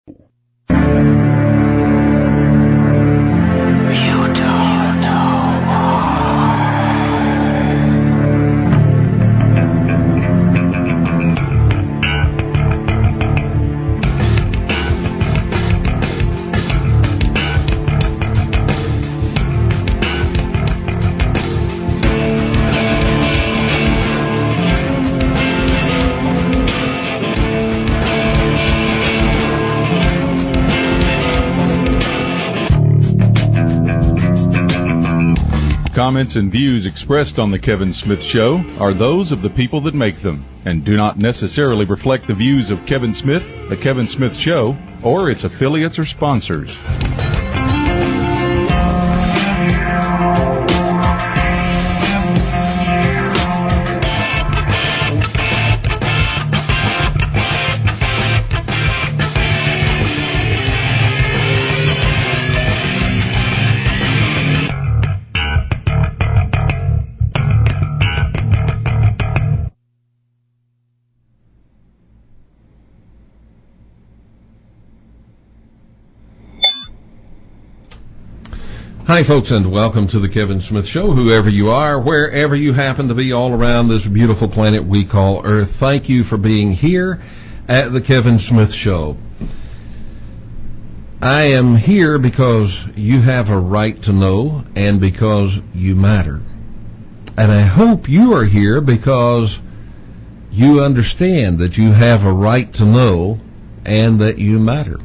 Comments and views expressed on The Kevin Smith Show are those of the people that make them and do not necessarily reflect the views of Kevin Smith, The Kevin Smith Show, or its affiliates or sponsors. Hi, folks, and welcome to the Kevin Smith Show, whoever you are, wherever you happen to be all around this beautiful planet we call Earth. Thank you for being here at the Kevin Smith Show. I am here because you have a right to know and because you matter. And I hope you are here because you understand that you have a right to know and that you matter.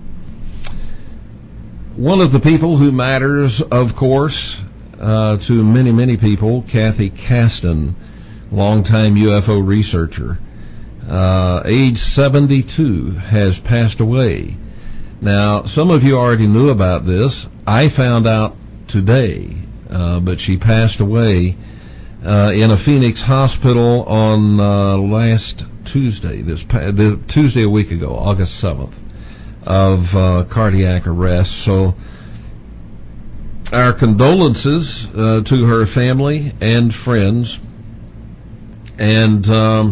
One of the people who matters, of course, to many, many people, Kathy Caston, longtime UFO researcher, age 72, has passed away. Now, some of you already knew about this. I found out today, but she passed away in a Phoenix hospital on last Tuesday, Tuesday a week ago, August 7th. Of cardiac arrest. So our condolences to her family and friends. And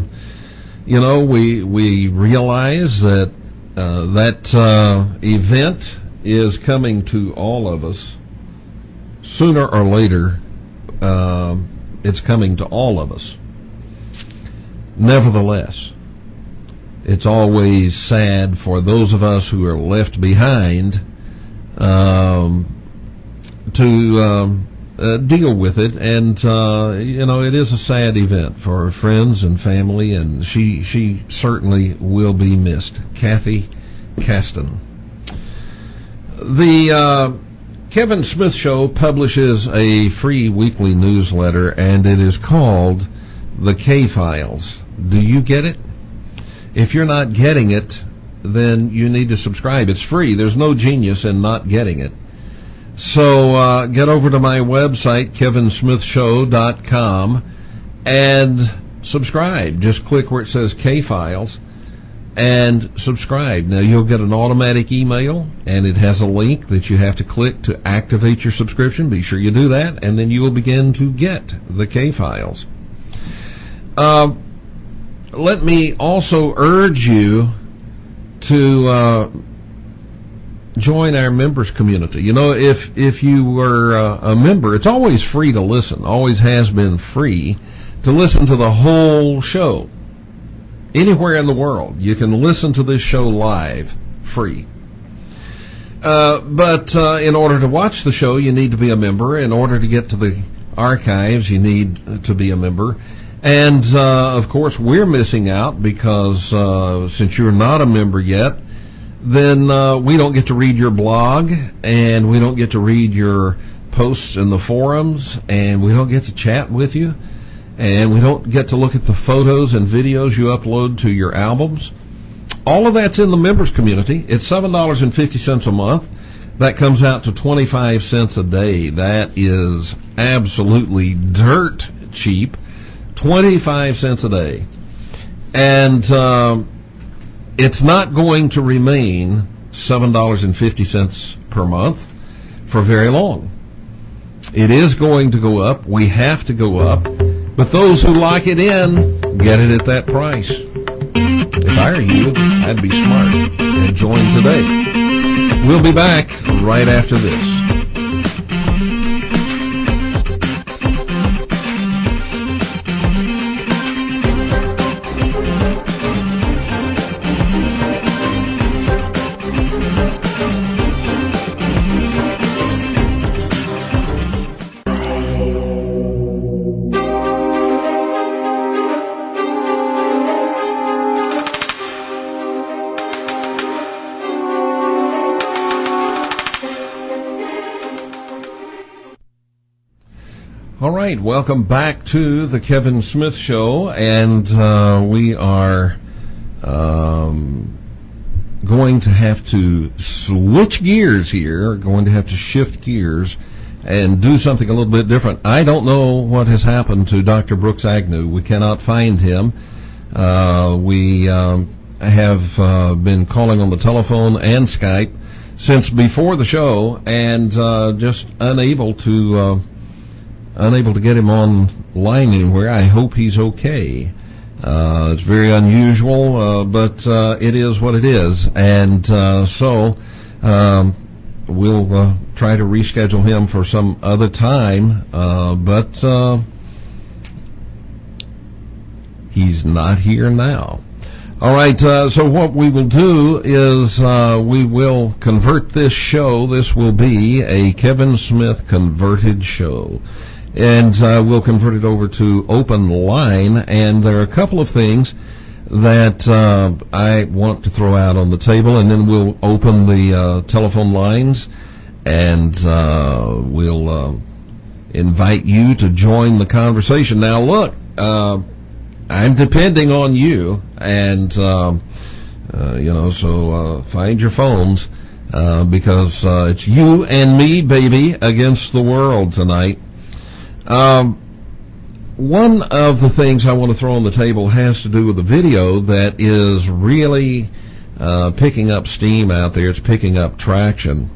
we realize that that event is coming to all of us sooner or later. It's coming to all of us. Nevertheless, it's always sad for those of us who are left behind to deal with it, and it is a sad event for her friends and family, and she certainly will be missed. Kathy Caston. The Kevin Smith Show publishes a free weekly newsletter, and it is called The K-Files. Do you get it? If you're not getting it, then you need to subscribe. It's free. There's no genius in not getting it. So get over to my website, kevinsmithshow.com, and subscribe. Just click where it says K-Files and subscribe. Now, you'll get an automatic email, and it has a link that you have to click to activate your subscription. Be sure you do that, and then you will begin to get the K-Files. Let me also urge you to join our members community. If you were a member, it's always free to listen, always has been free to listen to the whole show. Anywhere in the world, you can listen to this show live, free. But in order to watch the show, you need to be a member. In order to get to the archives, you need to be a member. And, of course, we're missing out because since you're not a member yet, then we don't get to read your blog, and we don't get to read your posts in the forums, and we don't get to chat with you, and we don't get to look at the photos and videos you upload to your albums. All of that's in the members community. It's $7.50 a month. That comes out to 25 cents a day. That is absolutely dirt cheap. 25 cents a day. And it's not going to remain $7.50 per month for very long. It is going to go up. We have to go up. But those who lock it in get it at that price. If I were you, I'd be smart and join today. We'll be back right after this. All right, welcome back to the Kevin Smith Show, and we are going to have to switch gears here, going to have to shift gears and do something a little bit different. I don't know what has happened to Dr. Brooks Agnew. We cannot find him. We have been calling on the telephone and Skype since before the show, and just unable to get him online anywhere. I hope he's okay. It's very unusual, but it is what it is. And so we'll try to reschedule him for some other time, but he's not here now. All right, so what we will do is we will convert this show. This will be a Kevin Smith converted show. And we'll convert it over to open line, and there are a couple of things that I want to throw out on the table, and then we'll open the telephone lines, and we'll invite you to join the conversation. Now, look, I'm depending on you, and so find your phones, because it's you and me, baby, against the world tonight. One of the things I want to throw on the table has to do with the video that is really picking up steam out there. It's picking up traction.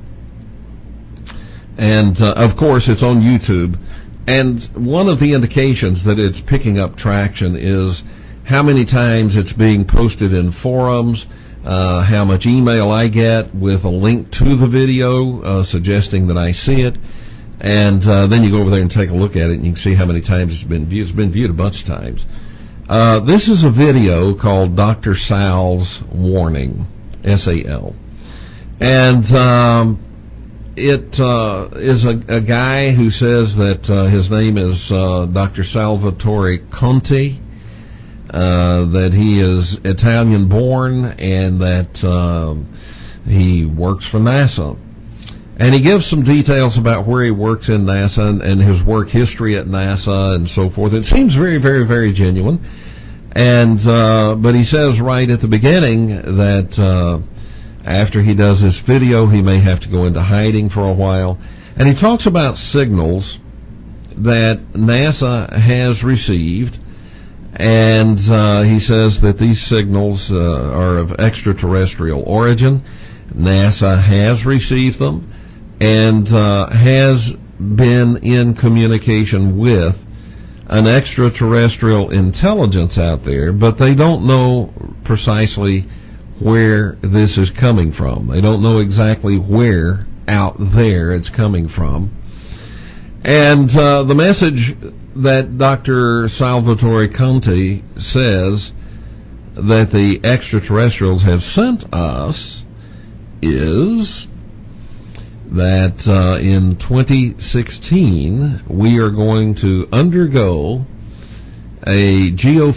And, of course, it's on YouTube. And one of the indications that it's picking up traction is how many times it's being posted in forums, how much email I get with a link to the video suggesting that I see it. And then you go over there and take a look at it, and you can see how many times it's been viewed. It's been viewed a bunch of times. This is a video called Dr. Sal's Warning, S-A-L. And it is a guy who says that his name is Dr. Salvatore Conte, that he is Italian-born, and that he works for NASA. And he gives some details about where he works in NASA and his work history at NASA and so forth. It seems very, very, very genuine. And but he says right at the beginning that after he does this video, he may have to go into hiding for a while. And he talks about signals that NASA has received. And he says that these signals are of extraterrestrial origin. NASA has received them and has been in communication with an extraterrestrial intelligence out there, but they don't know precisely where this is coming from. They don't know exactly where out there it's coming from. And the message that Dr. Salvatore Conte says that the extraterrestrials have sent us is that in 2016 we are going to undergo a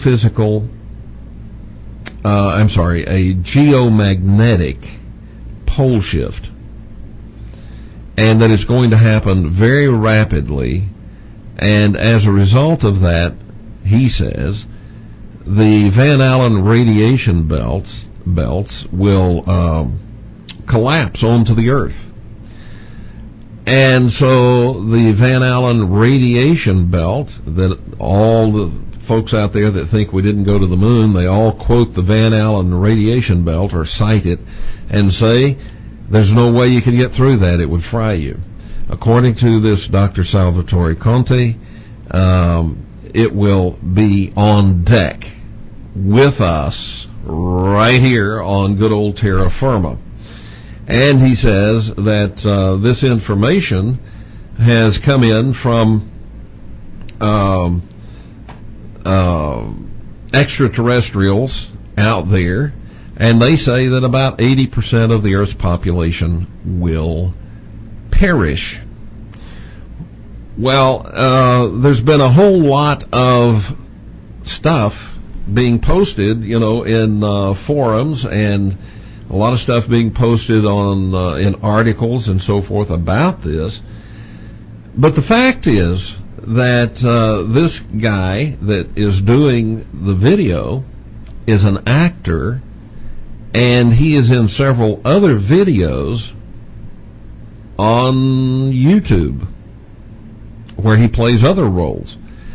geomagnetic pole shift, and that it's going to happen very rapidly, and as a result of that, he says, the Van Allen radiation belts will collapse onto the Earth. And so the Van Allen radiation belt, that all the folks out there that think we didn't go to the moon, they all quote the Van Allen radiation belt or cite it and say, there's no way you can get through that, it would fry you. According to this Dr. Salvatore Conte, it will be on deck with us right here on good old terra firma. And he says that this information has come in from extraterrestrials out there, and they say that about 80% of the Earth's population will perish. Well, there's been a whole lot of stuff being posted, in forums, and a lot of stuff being posted on in articles and so forth about this. But the fact is that this guy that is doing the video is an actor, and he is in several other videos on YouTube where he plays other roles.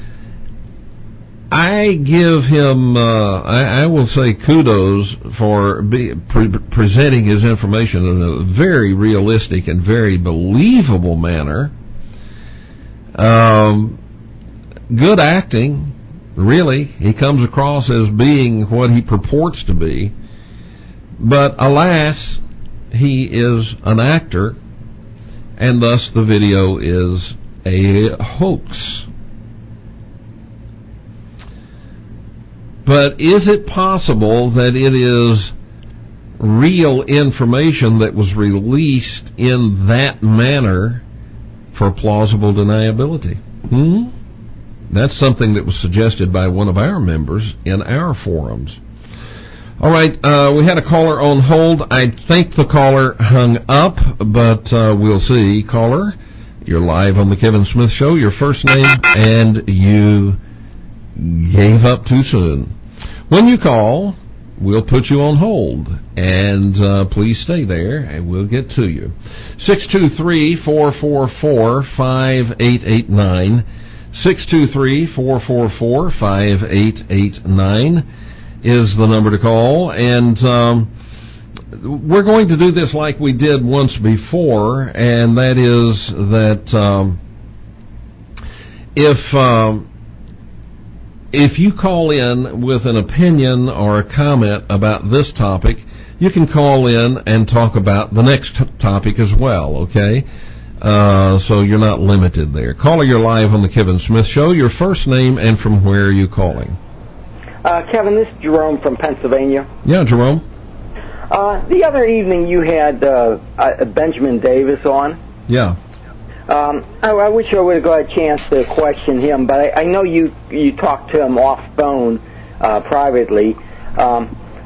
I give him, I will say kudos for presenting his information in a very realistic and very believable manner. Good acting, really. He comes across as being what he purports to be. But alas, he is an actor, and thus the video is a hoax. But is it possible that it is real information that was released in that manner for plausible deniability? That's something that was suggested by one of our members in our forums. All right, we had a caller on hold. I think the caller hung up, but we'll see. Caller, you're live on the Kevin Smith Show. Your first name, and you gave up too soon. When you call, we'll put you on hold, and please stay there, and we'll get to you. 623-444-5889. 623-444-5889 is the number to call, and we're going to do this like we did once before, and that is that if you call in with an opinion or a comment about this topic, you can call in and talk about the next topic as well, okay? So you're not limited there. Caller, you're live on the Kevin Smith Show. Your first name and from where are you calling? Kevin, this is Jerome from Pennsylvania. Yeah, Jerome. The other evening you had Benjamin Davis on. Yeah. I wish I would have got a chance to question him, but I know you talked to him off phone privately. I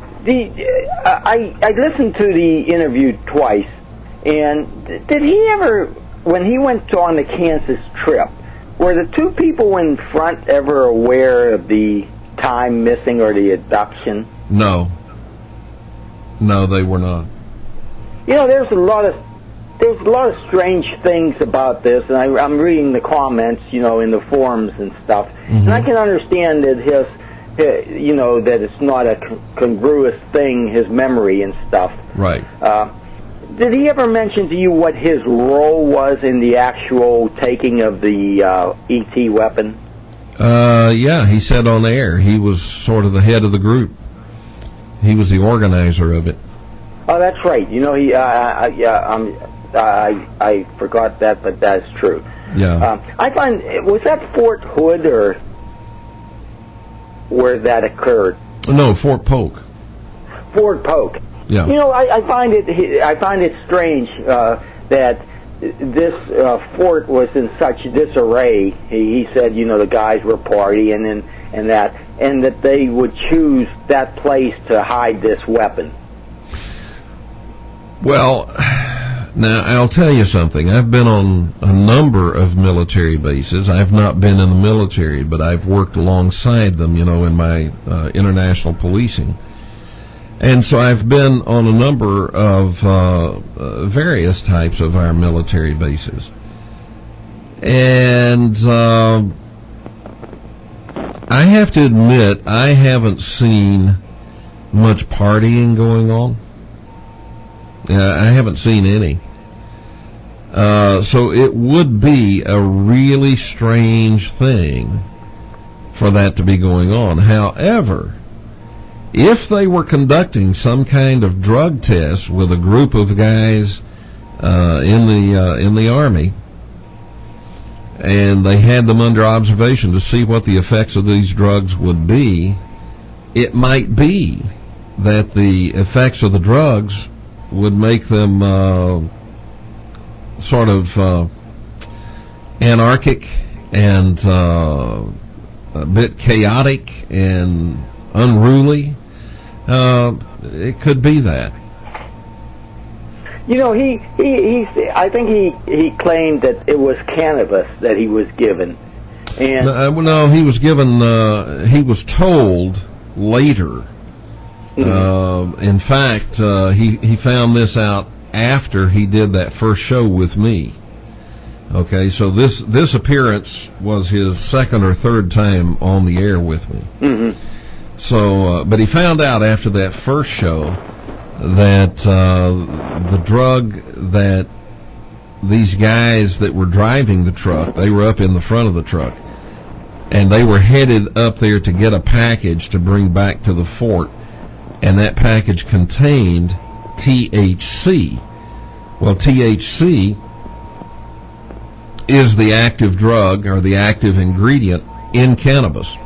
listened to the interview twice, and did he ever, when he went on the Kansas trip, were the two people in front ever aware of the time missing or the abduction? No, they were not. There's a lot of strange things about this, and I'm reading the comments, in the forums and stuff, and I can understand that that it's not a congruous thing, his memory and stuff. Right. Did he ever mention to you what his role was in the actual taking of the ET weapon? Yeah, he said on air he was sort of the head of the group. He was the organizer of it. Oh, that's right. I forgot that, but that's true. Yeah. I find, was that Fort Hood or where that occurred? No, Fort Polk. Fort Polk. Yeah. I find it strange that this fort was in such disarray. He said, the guys were partying and that they would choose that place to hide this weapon. Well, now I'll tell you something. I've been on a number of military bases. I've not been in the military, but I've worked alongside them, in my international policing. And so I've been on a number of various types of our military bases. And I have to admit, I haven't seen much partying going on. I haven't seen any. So it would be a really strange thing for that to be going on. However, if they were conducting some kind of drug test with a group of guys in the Army, and they had them under observation to see what the effects of these drugs would be, it might be that the effects of the drugs would make them sort of anarchic and a bit chaotic and unruly. It could be that. You know, I think he claimed that it was cannabis that he was given. And no, he was given, he was told later. In fact, he found this out after he did that first show with me. Okay, so this appearance was his second or third time on the air with me. Mm-hmm. So, but he found out after that first show that the drug that these guys that were driving the truck, they were up in the front of the truck, and they were headed up there to get a package to bring back to the fort, and that package contained THC. Well, THC is the active drug or the active ingredient in cannabis.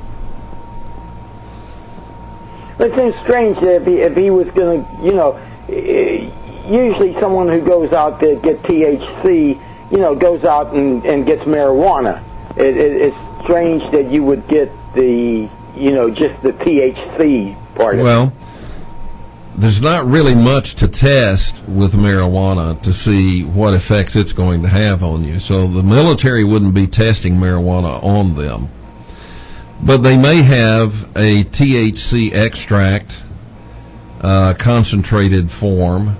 It seems strange that if he was going to, you know, usually someone who goes out to get THC, you know, goes out and gets marijuana. It's strange that you would get the, you know, just the THC part of it. Well, there's not really much to test with marijuana to see what effects it's going to have on you. So the military wouldn't be testing marijuana on them. But they may have a THC extract, concentrated form,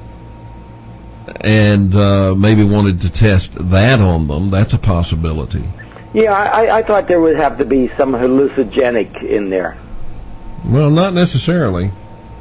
and maybe wanted to test that on them. That's a possibility. Yeah, I thought there would have to be some hallucinogenic in there. Well, not necessarily.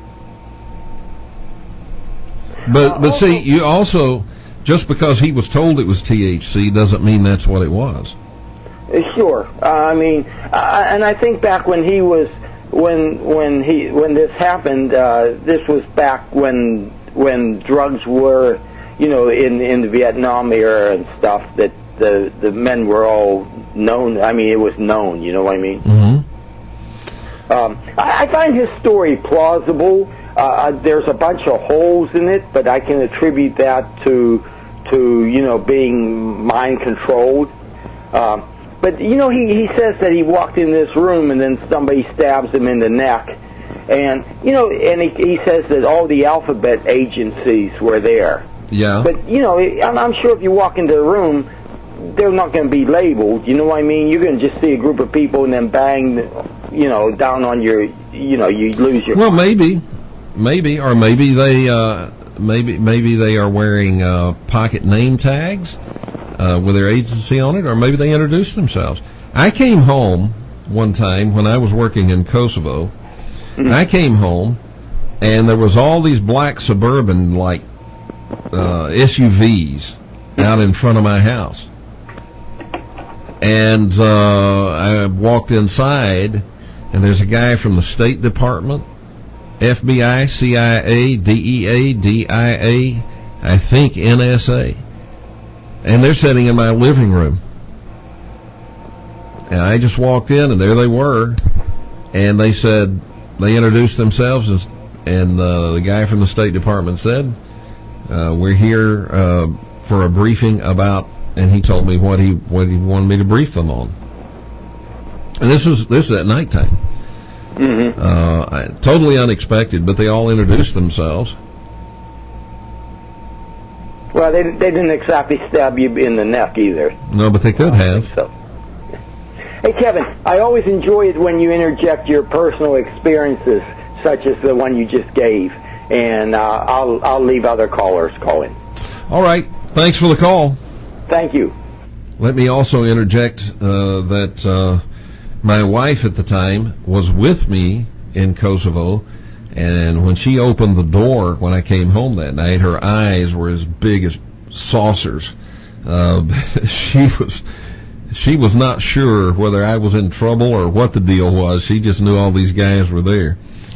But see, you also, just because he was told it was THC doesn't mean that's what it was. Sure. I mean, and I think back when he was, when this happened, this was back when drugs were, you know, in the Vietnam era and stuff, that the men were all known. I mean, it was known, you know what I mean? Mm-hmm. I find his story plausible. There's a bunch of holes in it, but I can attribute that to you know, being mind controlled. But you know, he says that he walked in this room and then somebody stabs him in the neck, and you know, and he says that all the alphabet agencies were there. Yeah. But you know, I'm sure if you walk into a room, they're not going to be labeled. You know what I mean? You're going to just see a group of people and then bang, you know, down on your, you know, you lose your. Well, maybe, or maybe they maybe they are wearing pocket name tags with their agency on it, or maybe they introduced themselves. I came home one time when I was working in Kosovo. Mm-hmm. I came home and there was all these black Suburban like SUVs out in front of my house. And I walked inside, and there's a guy from the State Department, FBI, CIA, DEA, DIA, I think NSA. And they're sitting in my living room. And I just walked in, and there they were. And they said, they introduced themselves, and the guy from the State Department said, we're here for a briefing about, and he told me what he wanted me to brief them on. And this is at nighttime. Mm-hmm. Totally unexpected, but they all introduced themselves. Well, they didn't exactly stab you in the neck either. No, but they could have. So. Hey, Kevin, I always enjoy it when you interject your personal experiences, such as the one you just gave, and I'll leave other callers calling. All right. Thanks for the call. Thank you. Let me also interject that my wife at the time was with me in Kosovo, and when she opened the door when I came home that night, her eyes were as big as saucers. She was she was not sure whether I was in trouble or what the deal was. She just knew all these guys were there.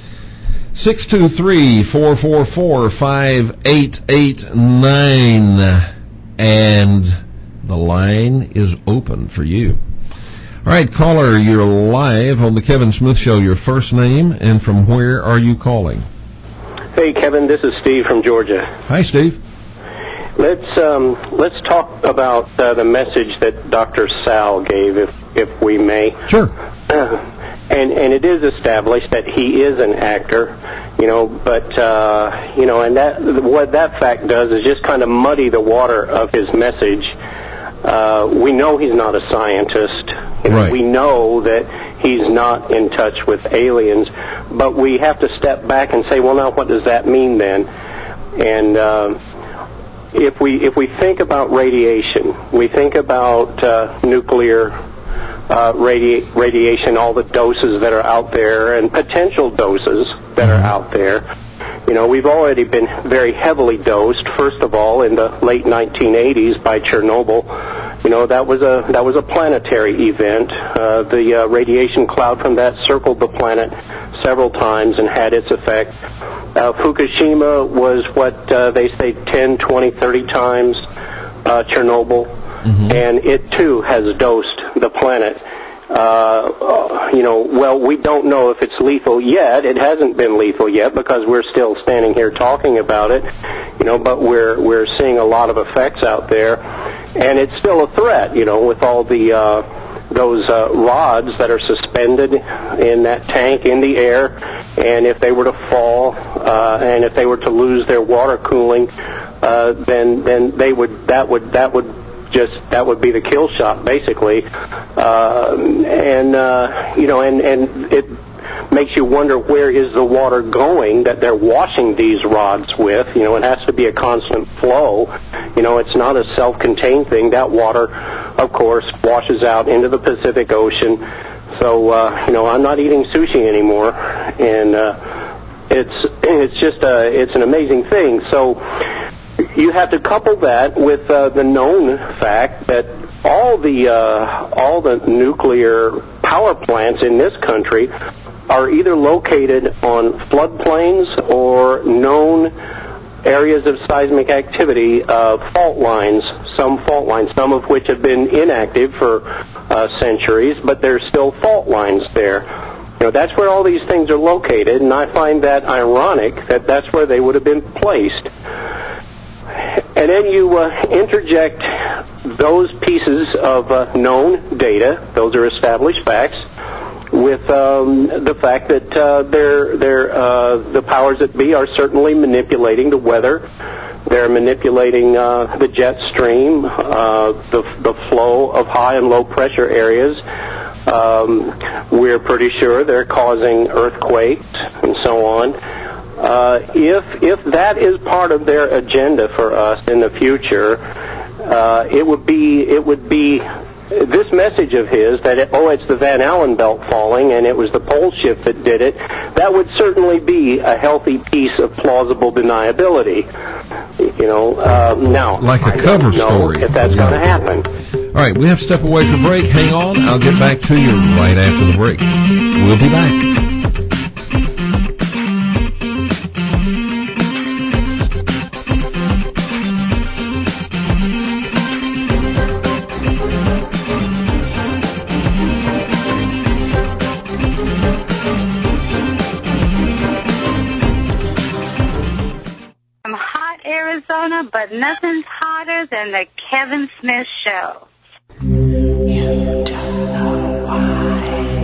623-444-5889. And the line is open for you. All right, caller, you're live on the Kevin Smith Show. Your first name and from where are you calling? Hey, Kevin, this is Steve from Georgia. Hi, Steve. Let's talk about the message that Dr. Sal gave, if we may. Sure. And it is established that he is an actor, but and that what that fact does is just kind of muddy the water of his message. We know he's not a scientist. Right. We know that he's not in touch with aliens, but we have to step back and say, well, now what does that mean then? And if we think about radiation, we think about nuclear radiation, all the doses that are out there, and potential doses that are out there. We've already been very heavily dosed. First of all, in the late 1980s by Chernobyl. That was a planetary event. The radiation cloud from that circled the planet several times and had its effect. Fukushima was what they say 10, 20, 30 times Chernobyl, and it too has dosed the planet. Well, we don't know if it's lethal yet. It hasn't been lethal yet because we're still standing here talking about it, but we're seeing a lot of effects out there, and it's still a threat, with all the those rods that are suspended in that tank in the air, and if they were to fall, and if they were to lose their water cooling, then that would be the kill shot, basically, and it makes you wonder, where is the water going that they're washing these rods with? It has to be a constant flow. It's not a self-contained thing. That water, of course, washes out into the Pacific Ocean. So, I'm not eating sushi anymore, and it's an amazing thing. So you have to couple that with the known fact that all the nuclear power plants in this country are either located on floodplains or known areas of seismic activity, fault lines, some of which have been inactive for centuries, but there's still fault lines there. That's where all these things are located, and I find that ironic that that's where they would have been placed. And then you interject those pieces of known data, those are established facts, with the fact that the powers that be are certainly manipulating the weather. They're manipulating the jet stream, the flow of high and low pressure areas. We're pretty sure they're causing earthquakes and so on. If that is part of their agenda for us in the future, it would be this message of his that it's the Van Allen belt falling and it was the pole shift that did it. That would certainly be a healthy piece of plausible deniability. Now, like a cover story, if that's going to happen. All right, we have to step away for break. Hang on, I'll get back to you right after the break. We'll be back. Arizona, but nothing's hotter than the Kevin Smith Show. You don't know why.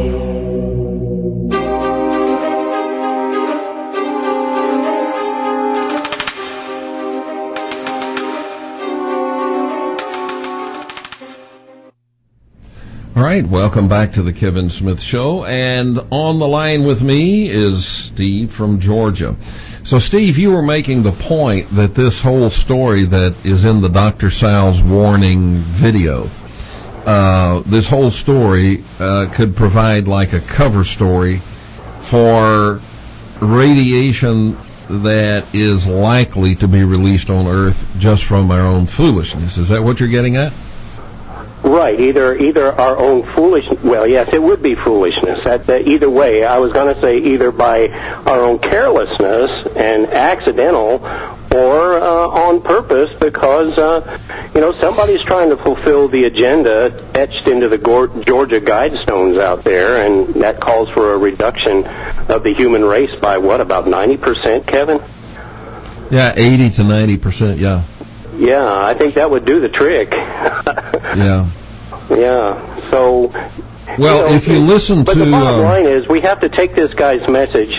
All right, welcome back to the Kevin Smith Show, and on the line with me is Steve from Georgia. So, Steve, you were making the point that this whole story that is in the Dr. Sal's warning video, this whole story could provide like a cover story for radiation that is likely to be released on Earth just from our own foolishness. Is that what you're getting at? Right, either our own well, yes, it would be foolishness. Either way, I was going to say either by our own carelessness and accidental, or on purpose, because somebody's trying to fulfill the agenda etched into the Georgia Guidestones out there, and that calls for a reduction of the human race by about 90%, Kevin? Yeah, 80 to 90%. Yeah. Yeah, I think that would do the trick. Yeah. Yeah. So. Well, if you listen but to. But the bottom line is, we have to take this guy's message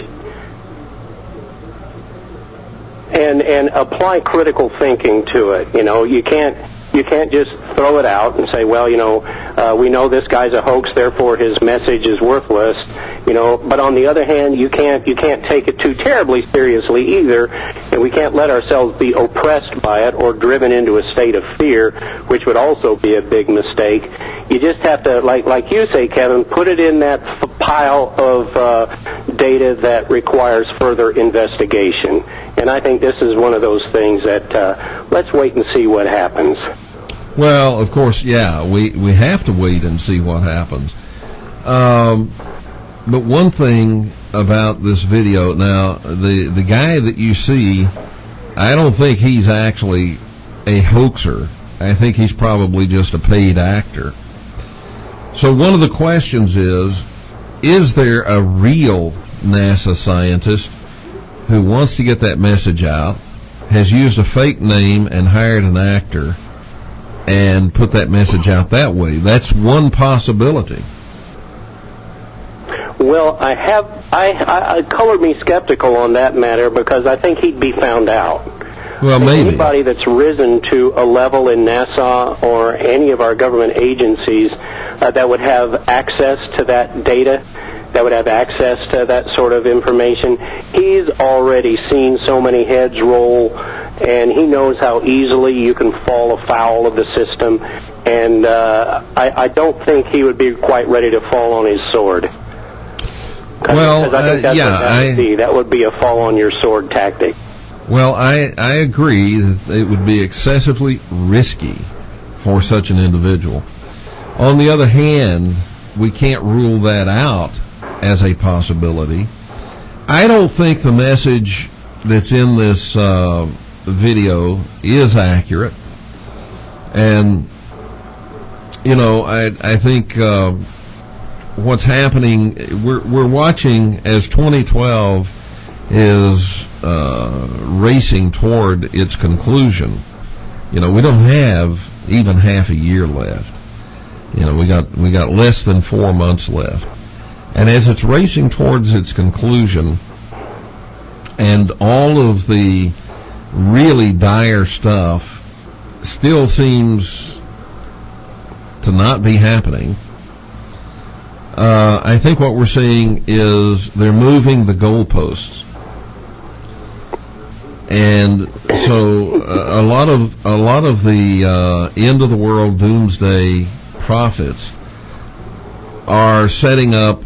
and apply critical thinking to it. You can't just throw it out and say, well, we know this guy's a hoax, therefore his message is worthless. But on the other hand, you can't take it too terribly seriously either, and we can't let ourselves be oppressed by it or driven into a state of fear, which would also be a big mistake. You just have to, like you say, Kevin, put it in that pile of data that requires further investigation. And I think this is one of those things that let's wait and see what happens. Well, of course, yeah, we have to wait and see what happens. But one thing about this video, now, the guy that you see, I don't think he's actually a hoaxer. I think he's probably just a paid actor. So one of the questions is there a real NASA scientist who wants to get that message out, has used a fake name and hired an actor and put that message out that way? That's one possibility. Well, I color me skeptical on that matter, because I think he'd be found out. Well, maybe. Anybody that's risen to a level in NASA or any of our government agencies that would have access to that data, that would have access to that sort of information, he's already seen so many heads roll, and he knows how easily you can fall afoul of the system, and I don't think he would be quite ready to fall on his sword. Well, I think that's that would be a fall on your sword tactic. Well, I agree that it would be excessively risky for such an individual. On the other hand, we can't rule that out as a possibility. I don't think the message that's in this video is accurate. And, I think what's happening, we're watching as 2012 is racing toward its conclusion. We don't have even half a year left. We got less than 4 months left. And as it's racing towards its conclusion, and all of the really dire stuff still seems to not be happening, I think what we're seeing is they're moving the goalposts. And so a lot of the end of the world doomsday prophets are setting up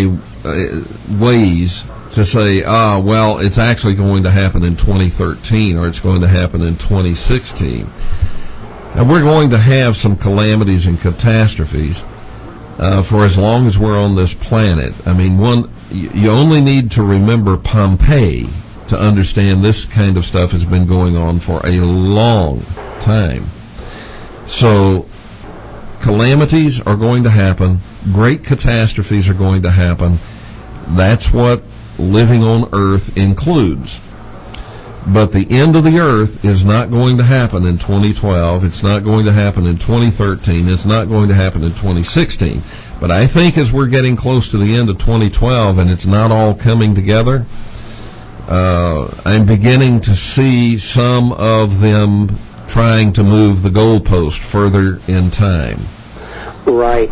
ways to say, well, it's actually going to happen in 2013, or it's going to happen in 2016. And we're going to have some calamities and catastrophes for as long as we're on this planet. I mean, you only need to remember Pompeii to understand this kind of stuff has been going on for a long time. So calamities are going to happen. Great catastrophes are going to happen. That's what living on Earth includes. But the end of the Earth is not going to happen in 2012. It's not going to happen in 2013. It's not going to happen in 2016. But I think as we're getting close to the end of 2012 and it's not all coming together, I'm beginning to see some of them trying to move the goalpost further in time. Right.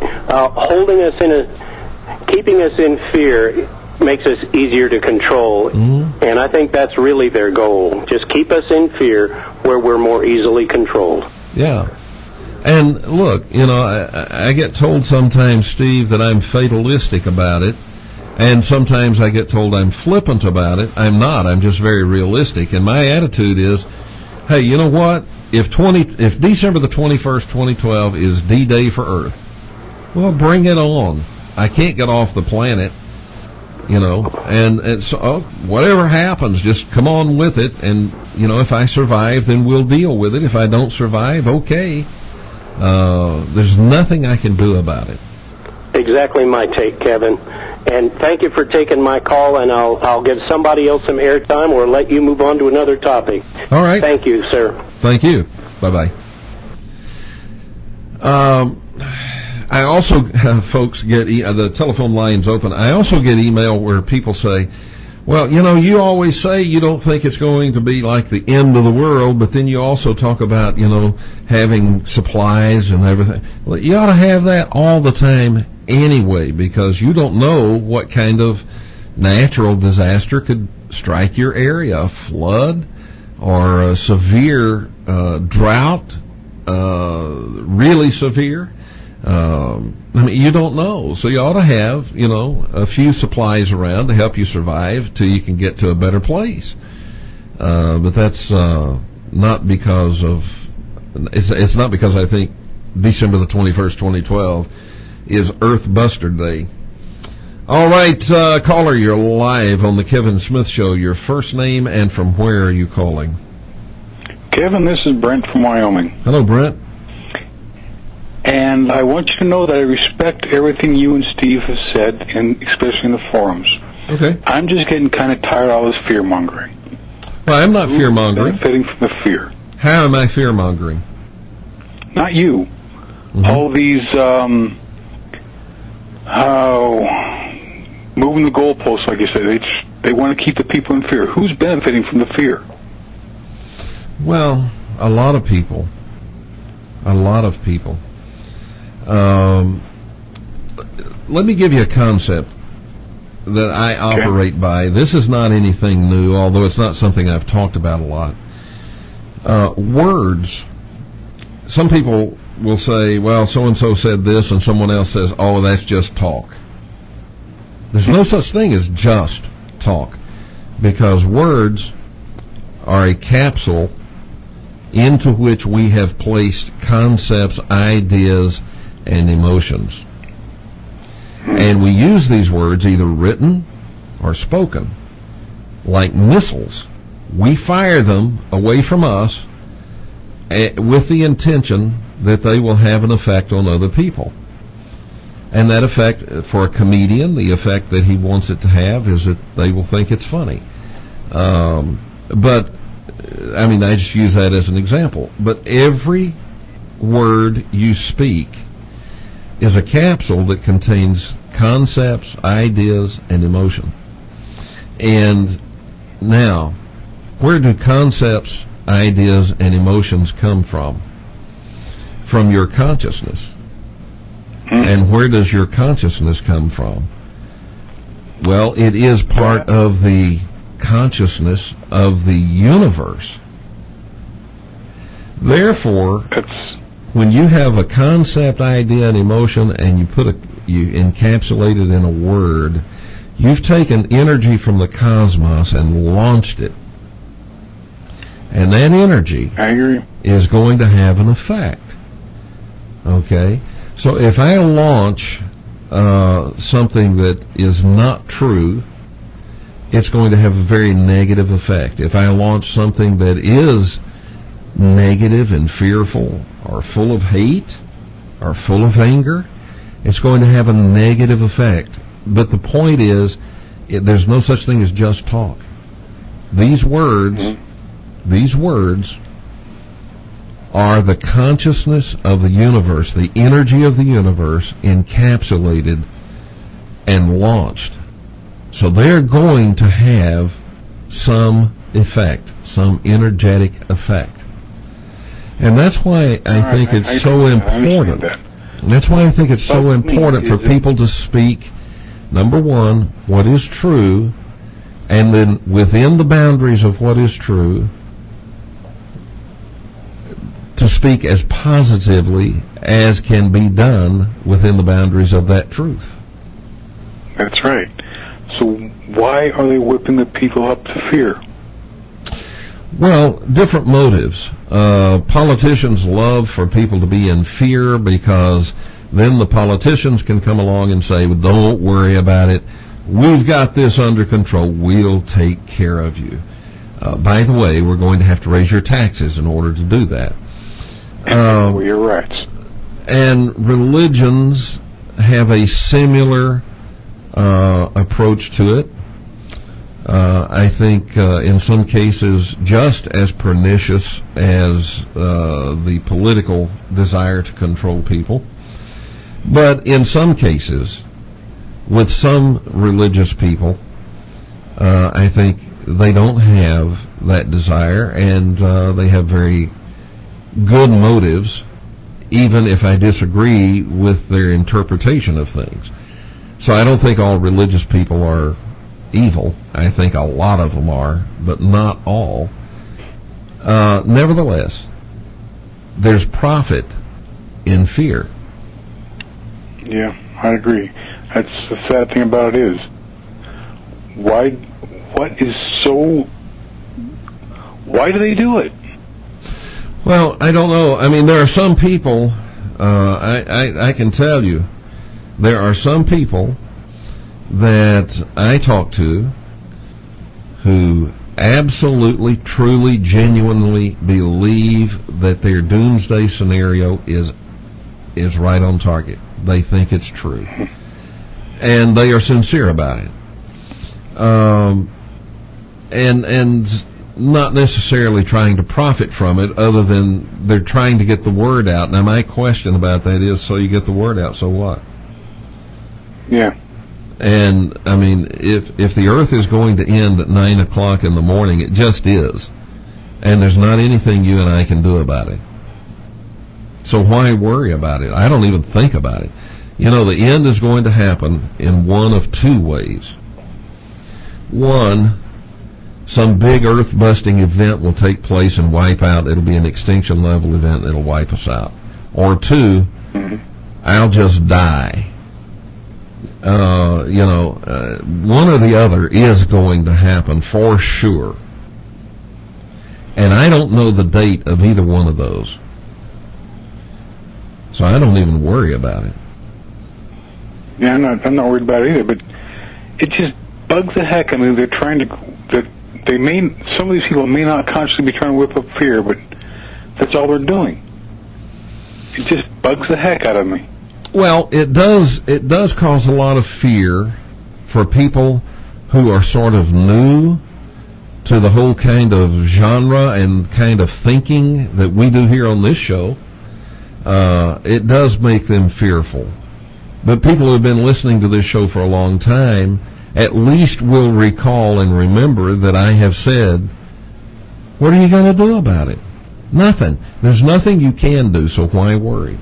Keeping us in fear makes us easier to control. Mm-hmm. And I think that's really their goal. Just keep us in fear where we're more easily controlled. Yeah. And look, I get told sometimes, Steve, that I'm fatalistic about it. And sometimes I get told I'm flippant about it. I'm not. I'm just very realistic. And my attitude is, hey, you know what? if December the 21st, 2012 is D-Day for Earth, well, bring it on. I can't get off the planet, and so whatever happens, just come on with it. And, if I survive, then we'll deal with it. If I don't survive, okay. There's nothing I can do about it. Exactly my take, Kevin. And thank you for taking my call, and I'll give somebody else some airtime or let you move on to another topic. All right. Thank you, sir. Thank you. Bye-bye. I also, folks, get the telephone line's open. I also get email where people say, well, you always say you don't think it's going to be like the end of the world, but then you also talk about, having supplies and everything. Well, you ought to have that all the time anyway, because you don't know what kind of natural disaster could strike your area, a flood or a severe drought, really severe. You don't know. So you ought to have, a few supplies around to help you survive till you can get to a better place. But that's not because of, it's not because I think December the 21st, 2012 is Earth Buster Day. All right, caller, you're live on the Kevin Smith Show. Your first name and from where are you calling? Kevin, this is Brent from Wyoming. Hello, Brent. And I want you to know that I respect everything you and Steve have said, and especially in the forums. Okay. I'm just getting kind of tired of all this fear-mongering. Well, I'm not fear-mongering. Benefiting from the fear. How am I fear-mongering? Not you. Mm-hmm. All these, moving the goalposts, like you said, they want to keep the people in fear. Who's benefiting from the fear? Well, a lot of people. A lot of people. Let me give you a concept that I operate by. This is not anything new, although it's not something I've talked about a lot. Words. Some people will say, well, so-and-so said this, and someone else says, oh, that's just talk. There's no such thing as just talk, because words are a capsule into which we have placed concepts, ideas, and emotions. And we use these words either written or spoken. Like missiles, we fire them away from us with the intention that they will have an effect on other people. And that effect, for a comedian, the effect that he wants it to have is that they will think it's funny. But, I just use that as an example. But every word you speak is a capsule that contains concepts, ideas, and emotion. And now, where do concepts, ideas, and emotions come from? From your consciousness. And where does your consciousness come from? Well, it is part of the consciousness of the universe. Therefore, when you have a concept, idea, and emotion, and you encapsulate it in a word, you've taken energy from the cosmos and launched it. And that energy is going to have an effect. Okay? So if I launch something that is not true, it's going to have a very negative effect. If I launch something that is negative and fearful or full of hate or full of anger, it's going to have a negative effect. But the point is, there's no such thing as just talk. These words are the consciousness of the universe, the energy of the universe encapsulated and launched. So they're going to have some effect, some energetic effect. And that's why I think it's so important. That's why I think it's so important for people to speak, number one, what is true, and then within the boundaries of what is true, to speak as positively as can be done within the boundaries of that truth. That's right. So why are they whipping the people up to fear? Well, different motives. Politicians love for people to be in fear because then the politicians can come along and say, well, don't worry about it. We've got this under control. We'll take care of you. By the way, we're going to have to raise your taxes in order to do that. You're right. And religions have a similar approach to it. I think in some cases just as pernicious as the political desire to control people. But in some cases, with some religious people, I think they don't have that desire, and they have very good motives, even if I disagree with their interpretation of things. So I don't think all religious people are evil. I think a lot of them are, but not all. Nevertheless, there's profit in fear. Yeah, I agree. That's the sad thing about it is, why do they do it? Well, I don't know. I mean, there are some people, I can tell you, there are some people that I talk to who absolutely, truly, genuinely believe that their doomsday scenario is right on target. They think it's true. And they are sincere about it. And not necessarily trying to profit from it, other than they're trying to get the word out. Now, my question about that is, so you get the word out, so what? Yeah. And, I mean, if the earth is going to end at 9 o'clock in the morning, it just is. And there's not anything you and I can do about it. So why worry about it? I don't even think about it. You know, the end is going to happen in one of two ways. One, some big earth-busting event will take place and wipe out. It'll be an extinction-level event. It'll wipe us out. Or two, I'll just die. One or the other is going to happen for sure. And I don't know the date of either one of those. So I don't even worry about it. Yeah, I'm not worried about it either, but it just bugs the heck. I mean, they're trying to, some of these people may not consciously be trying to whip up fear, but that's all they're doing. It just bugs the heck out of me. Well, it does cause a lot of fear for people who are sort of new to the whole kind of genre and kind of thinking that we do here on this show. It does make them fearful. But people who have been listening to this show for a long time at least will recall and remember that I have said, what are you going to do about it? Nothing. There's nothing you can do, so why worry?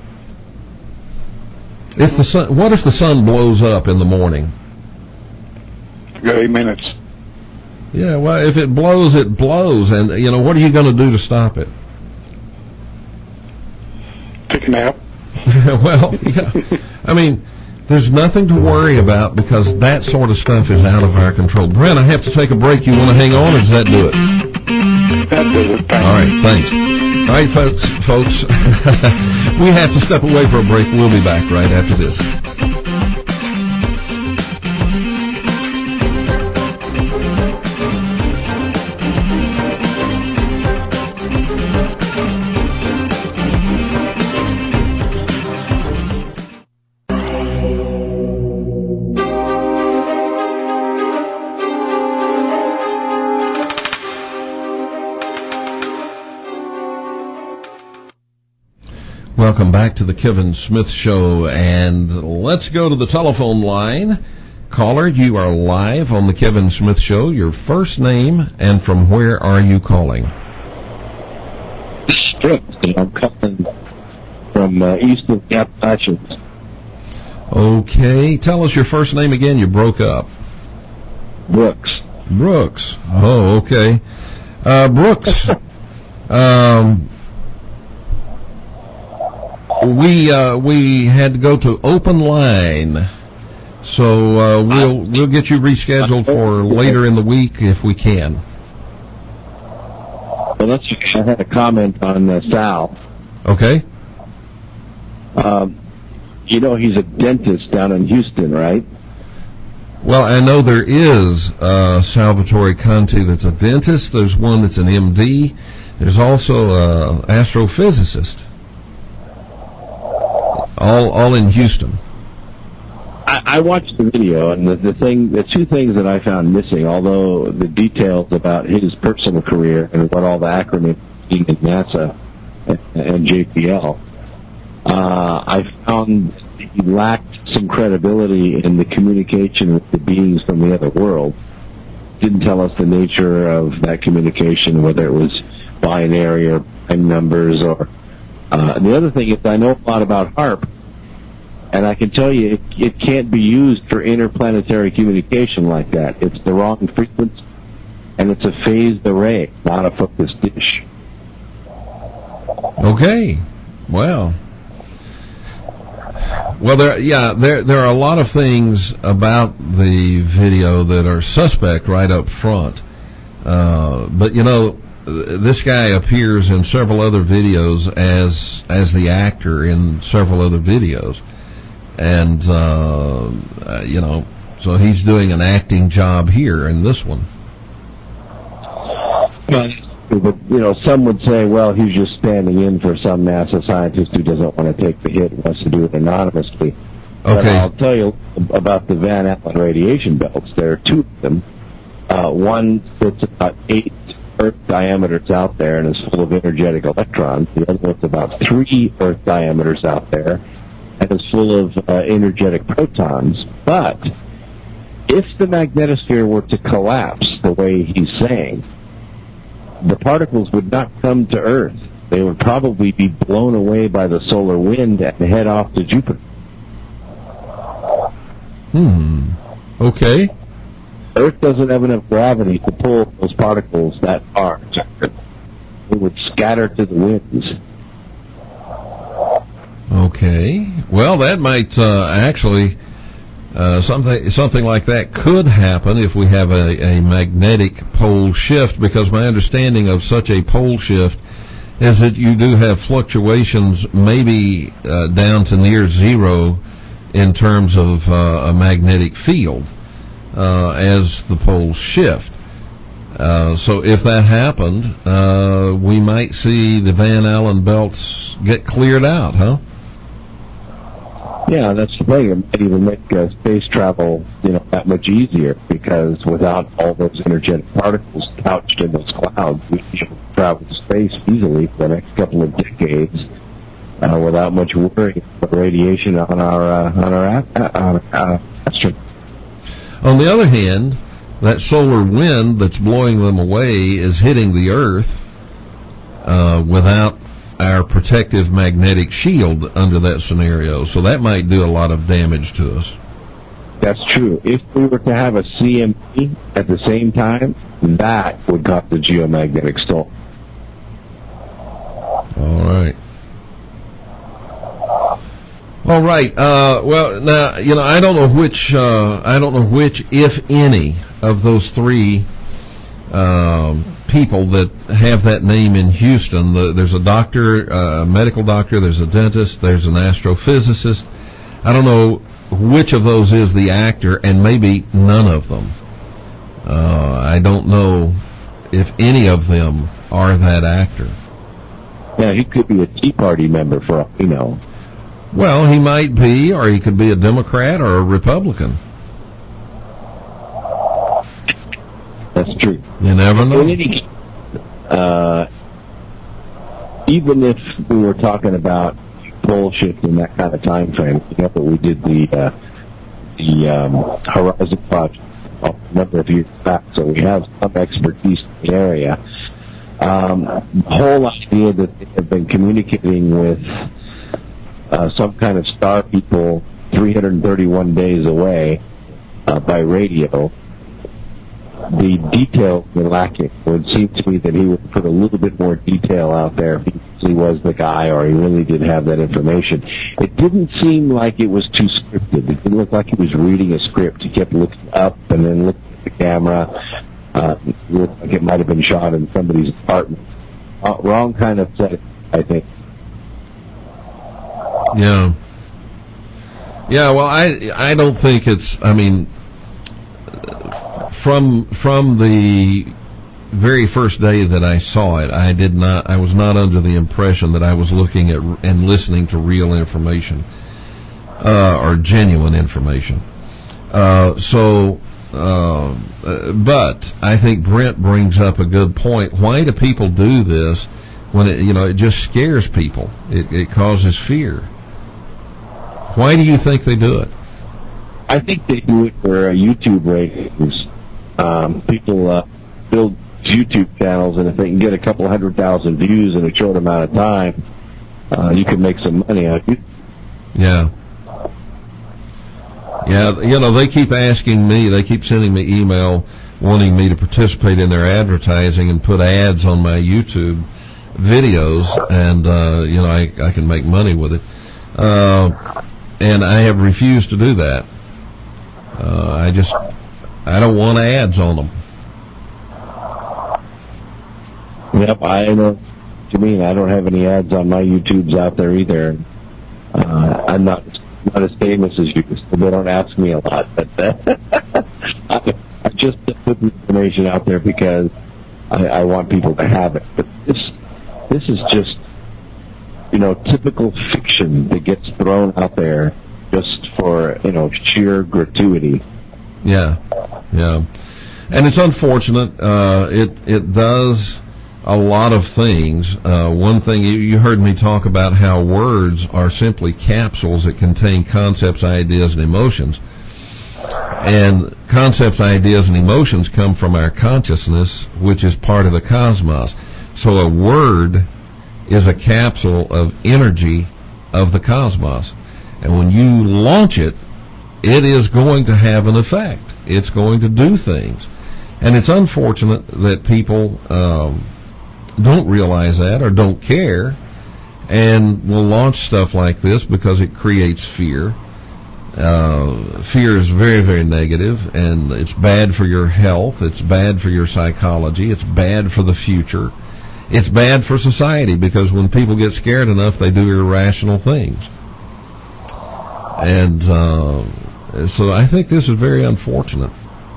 What if the sun blows up in the morning? You got 8 minutes. Yeah, well, if it blows, it blows. And, what are you going to do to stop it? Take a nap. Well, yeah. I mean, there's nothing to worry about because that sort of stuff is out of our control. Brent, I have to take a break. You want to hang on, or does that do it? That does it. Thanks. All right, thanks. All right, folks, we have to step away for a break. We'll be back right after this. Welcome back to the Kevin Smith Show, and let's go to the telephone line. Caller, you are live on the Kevin Smith Show. Your first name and from where are you calling? Brooks, and I'm calling from east of the Appalachians. Okay, tell us your first name again. You broke up. Brooks. Brooks. Oh, okay. Brooks. We had to go to open line, so we'll get you rescheduled for later in the week if we can. Well, I had a comment on Sal. Okay. He's a dentist down in Houston, right? Well, I know there is Salvatore Conti that's a dentist. There's one that's an MD. There's also an astrophysicist. All in Houston. I watched the video, and the two things that I found missing, although the details about his personal career and what all the acronyms mean in NASA and JPL, I found he lacked some credibility in the communication with the beings from the other world. Didn't tell us the nature of that communication, whether it was binary or prime numbers, or and the other thing is I know a lot about HAARP, and I can tell you it can't be used for interplanetary communication like that. It's the wrong frequency, and it's a phased array, not a focused dish. Okay. Well, there are a lot of things about the video that are suspect right up front. But this guy appears in several other videos as the actor in several other videos, and so he's doing an acting job here in this one. But some would say, well, he's just standing in for some NASA scientist who doesn't want to take the hit, wants to do it anonymously. Okay. But I'll tell you about the Van Allen radiation belts. There are two of them. One that's about 8 Earth diameters out there and is full of energetic electrons. The other one's about 3 Earth diameters out there and is full of energetic protons. But if the magnetosphere were to collapse the way he's saying, the particles would not come to Earth. They would probably be blown away by the solar wind and head off to Jupiter. Okay. Earth doesn't have enough gravity to pull those particles that far to Earth. It would scatter to the winds. Okay. Well, that might actually... something like that could happen if we have a magnetic pole shift, because my understanding of such a pole shift is that you do have fluctuations maybe down to near zero in terms of a magnetic field as the poles shift. So if that happened, we might see the Van Allen belts get cleared out, huh? Yeah, that's the thing. It might even make space travel, that much easier, because without all those energetic particles couched in those clouds, we'd be able to travel space easily for the next couple of decades without much worry about radiation on our astronauts. On the other hand, that solar wind that's blowing them away is hitting the Earth without our protective magnetic shield under that scenario, so that might do a lot of damage to us. That's true. If we were to have a CME at the same time, that would cause the geomagnetic storm. All right. Well, now I don't know which, if any, of those three people that have that name in Houston. There's a doctor, a medical doctor, there's a dentist, there's an astrophysicist. I don't know which of those is the actor, and maybe none of them. I don't know if any of them are that actor. Yeah, he could be a Tea Party member for all we know. Well, he might be, or he could be a Democrat or a Republican. That's true. You never know. In any case, even if we were talking about pole shift in that kind of time frame, that we did the Horizon Project a number of years back, so we have some expertise in the area. The whole idea that they have been communicating with some kind of star people 331 days away by radio, the details were lacking. It would seem to me that he would put a little bit more detail out there if he really was the guy or he really did have that information. It didn't seem like it was too scripted. It didn't look like he was reading a script. He kept looking up and then looking at the camera. It looked like it might have been shot in somebody's apartment. wrong kind of setting, I think. Yeah. Yeah, well, I don't think it's, I mean, from the very first day that I saw it, I was not under the impression that I was looking at and listening to real information, or genuine information. But I think Brent brings up a good point. Why do people do this when it just scares people? It causes fear. Why do you think they do it? I think they do it for YouTube ratings. People build YouTube channels, and if they can get a couple 100,000 views in a short amount of time, you can make some money out of it. Yeah. Yeah, they keep asking me, they keep sending me email wanting me to participate in their advertising and put ads on my YouTube videos, and, I can make money with it. And I have refused to do that. I don't want ads on them. Yep, I know what you mean. I don't have any ads on my YouTubes out there either. I'm not as famous as you, so they don't ask me a lot. But I just put the information out there because I want people to have it. But this is just, typical fiction that gets thrown out there just for, sheer gratuity. Yeah, yeah. And it's unfortunate. It does a lot of things. One thing, you heard me talk about how words are simply capsules that contain concepts, ideas, and emotions. And concepts, ideas, and emotions come from our consciousness, which is part of the cosmos. So a word is a capsule of energy of the cosmos. And when you launch it, it is going to have an effect. It's going to do things. And it's unfortunate that people don't realize that or don't care and will launch stuff like this because it creates fear. Fear is very, very negative, and it's bad for your health. It's bad for your psychology. It's bad for the future. It's bad for society because when people get scared enough, they do irrational things. And so I think this is very unfortunate.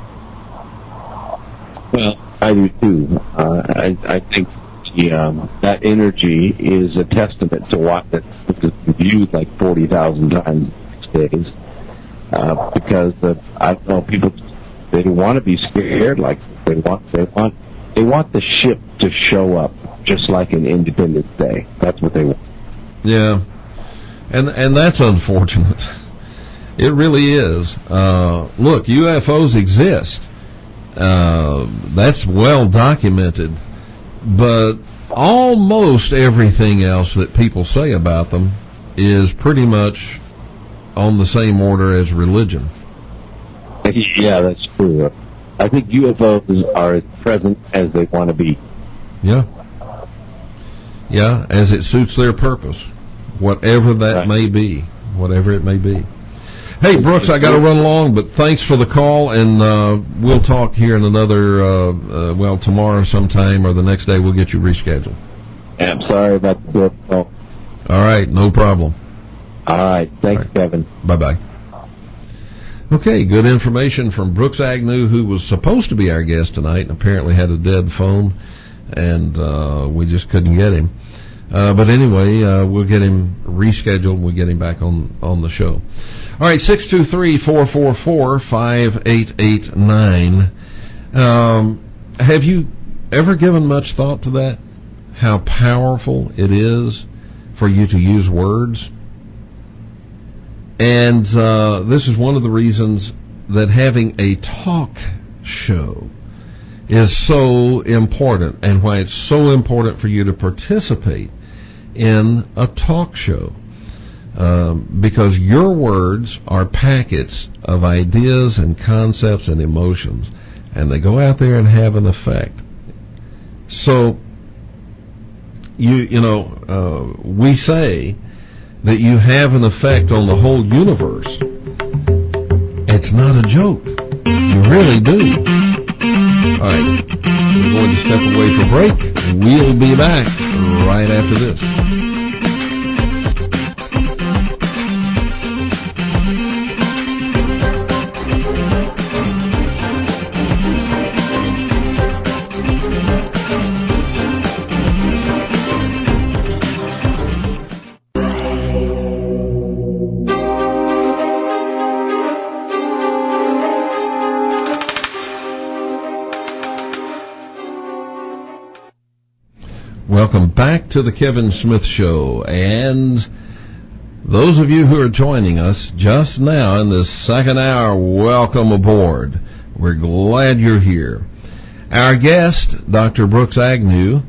Well, I do too. I think that energy is a testament to what is viewed like 40,000 times these days. Because I don't know, people, they want to be scared. Like they want the ship to show up just like an Independence Day. That's what they want. Yeah, and that's unfortunate. It really is. Look, UFOs exist. That's well documented, but almost everything else that people say about them is pretty much on the same order as religion. Yeah, that's true. I think UFOs are as present as they want to be. Yeah. Yeah, as it suits their purpose, whatever that may be, whatever it may be. Hey, Brooks, I got to run along, but thanks for the call, and we'll talk here in another, tomorrow sometime or the next day. We'll get you rescheduled. Yeah, I'm sorry about the call. All right, no problem. All right, thanks, Kevin. Bye-bye. Okay, good information from Brooks Agnew, who was supposed to be our guest tonight and apparently had a dead phone, and we just couldn't get him. But anyway, we'll get him rescheduled and we'll get him back on the show. All right, 623-444-5889. Have you ever given much thought to that? How powerful it is for you to use words? And this is one of the reasons that having a talk show is so important, and why it's so important for you to participate in a talk show. Because your words are packets of ideas and concepts and emotions, and they go out there and have an effect. So, we say that you have an effect on the whole universe. It's not a joke. You really do. All right, we're going to step away for break. We'll be back right after this. Welcome back to the Kevin Smith Show, and those of you who are joining us just now in this second hour, welcome aboard. We're glad you're here. Our guest, Dr. Brooks Agnew,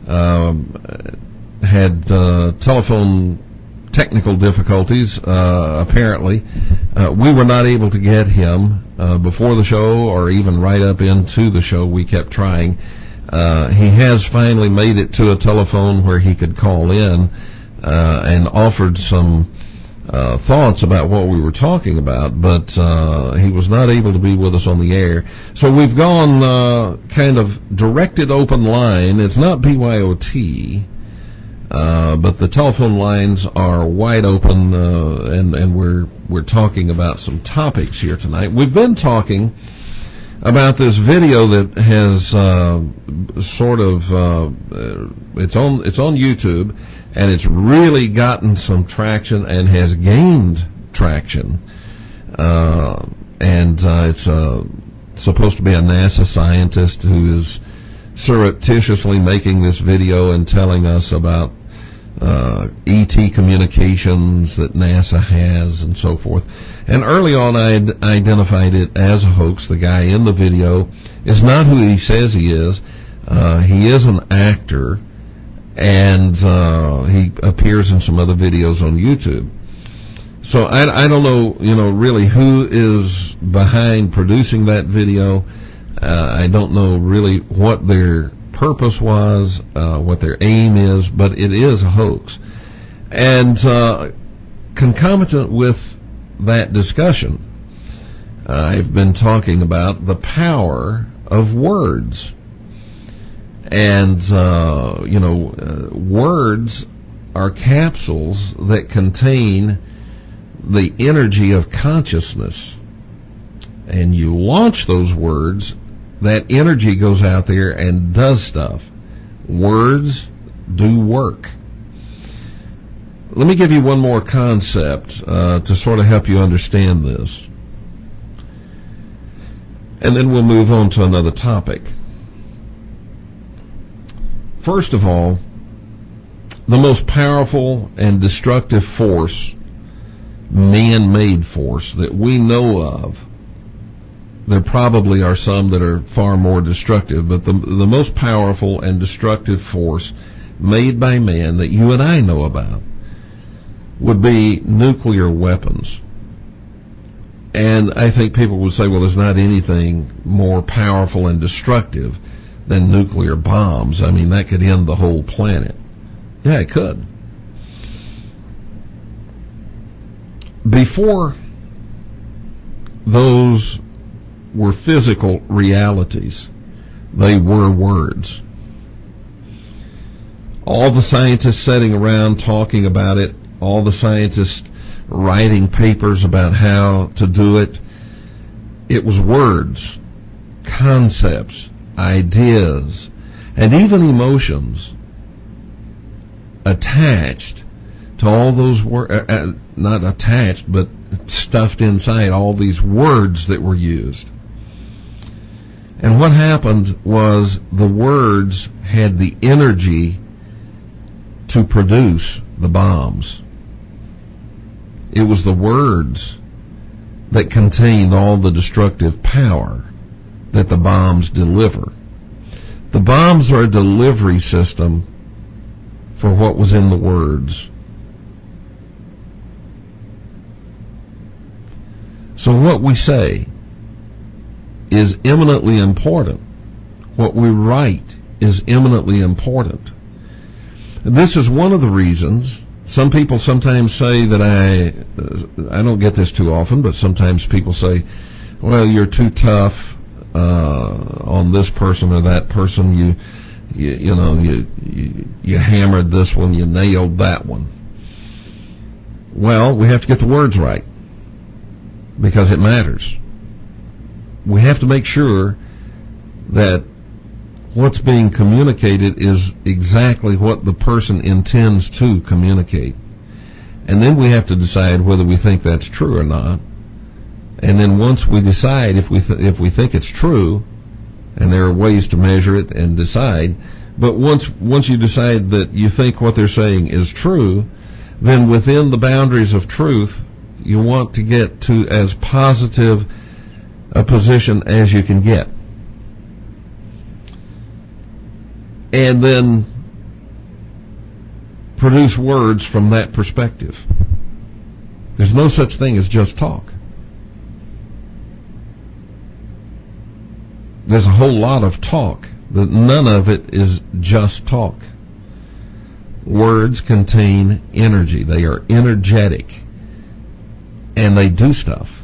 had telephone technical difficulties, apparently. We were not able to get him before the show or even right up into the show. We kept trying. He has finally made it to a telephone where he could call in and offered some thoughts about what we were talking about, but he was not able to be with us on the air. So we've gone kind of directed open line. It's not BYOT, but the telephone lines are wide open, and we're talking about some topics here tonight. We've been talking about this video that has sort of it's on YouTube, and it's really gotten some traction and has gained traction, and it's supposed to be a NASA scientist who is surreptitiously making this video and telling us about ET communications that NASA has and so forth. And early on I identified it as a hoax. The guy in the video is not who he says he is. He is an actor, and he appears in some other videos on YouTube. So I don't know, really who is behind producing that video. I don't know really what their purpose was, what their aim is, but it is a hoax. And concomitant with that discussion, I've been talking about the power of words. And, words are capsules that contain the energy of consciousness. And you launch those words, that energy goes out there and does stuff. Words do work. Let me give you one more concept to sort of help you understand this. And then we'll move on to another topic. First of all, the most powerful and destructive force, man-made force, that we know of, there probably are some that are far more destructive, but the most powerful and destructive force made by man that you and I know about would be nuclear weapons. And I think people would say, well, there's not anything more powerful and destructive than nuclear bombs. I mean, that could end the whole planet. Yeah, it could. Before those were physical realities, they were words. All the scientists sitting around talking about it, all the scientists writing papers about how to do it, it was words, concepts, ideas, and even emotions attached to all those words, not attached, but stuffed inside all these words that were used. And what happened was the words had the energy to produce the bombs. It was the words that contained all the destructive power that the bombs deliver. The bombs are a delivery system for what was in the words. So what we say is eminently important. What we write is eminently important. This is one of the reasons some people sometimes say that I don't get this too often, but sometimes people say, well, you're too tough, on this person or that person. You hammered this one, you nailed that one. Well, we have to get the words right because it matters. We have to make sure that what's being communicated is exactly what the person intends to communicate. And then we have to decide whether we think that's true or not. And then once we decide if we think it's true, and there are ways to measure it and decide, but once you decide that you think what they're saying is true, then within the boundaries of truth, you want to get to as positive a position as you can get. And then produce words from that perspective. There's no such thing as just talk. There's a whole lot of talk, but none of it is just talk. Words contain energy. They are energetic, and they do stuff.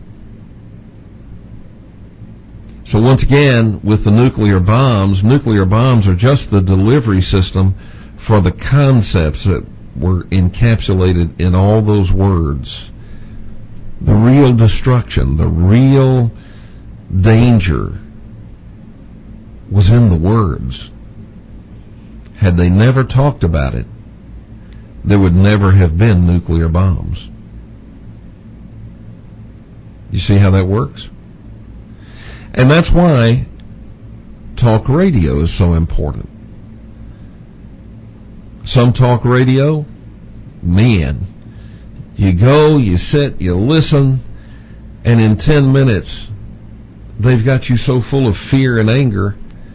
So once again, with the nuclear bombs are just the delivery system for the concepts that were encapsulated in all those words. The real destruction, the real danger was in the words. Had they never talked about it, there would never have been nuclear bombs. You see how that works? And that's why talk radio is so important. Some talk radio, man, you go, you sit, you listen, and in 10 minutes, they've got you so full of fear and anger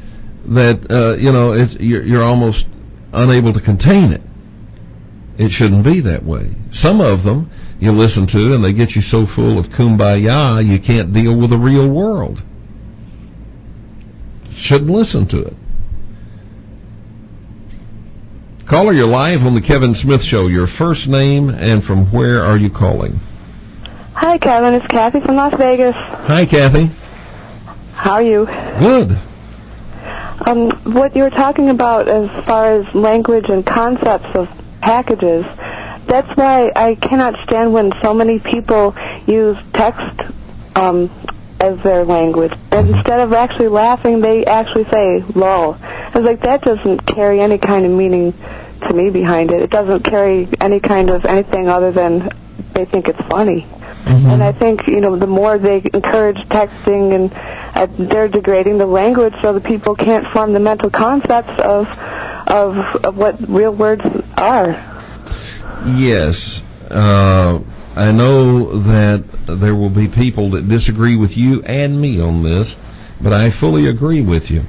that you're almost unable to contain it. It shouldn't be that way. Some of them you listen to, and they get you so full of kumbaya, you can't deal with the real world. Shouldn't listen to it. Caller, you're live on the Kevin Smith Show. Your first name and from where are you calling? Hi, Kevin. It's Kathy from Las Vegas. Hi, Kathy. How are you? Good. What you were talking about as far as language and concepts of packages, that's why I cannot stand when so many people use text as their language. And instead of actually laughing, they actually say, lol. I was like, that doesn't carry any kind of meaning to me behind it. It doesn't carry any kind of anything other than they think it's funny. Mm-hmm. And I think, the more they encourage texting and they're degrading the language so the people can't form the mental concepts of what real words are. Yes. I know that there will be people that disagree with you and me on this, but I fully agree with you.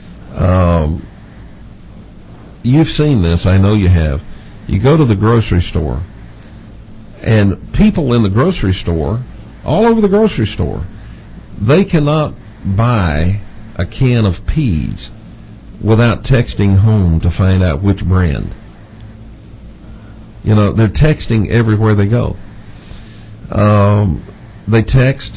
You've seen this, I know you have. You go to the grocery store, and people in the grocery store, all over the grocery store, they cannot buy a can of peas without texting home to find out which brand. They're texting everywhere they go. They text.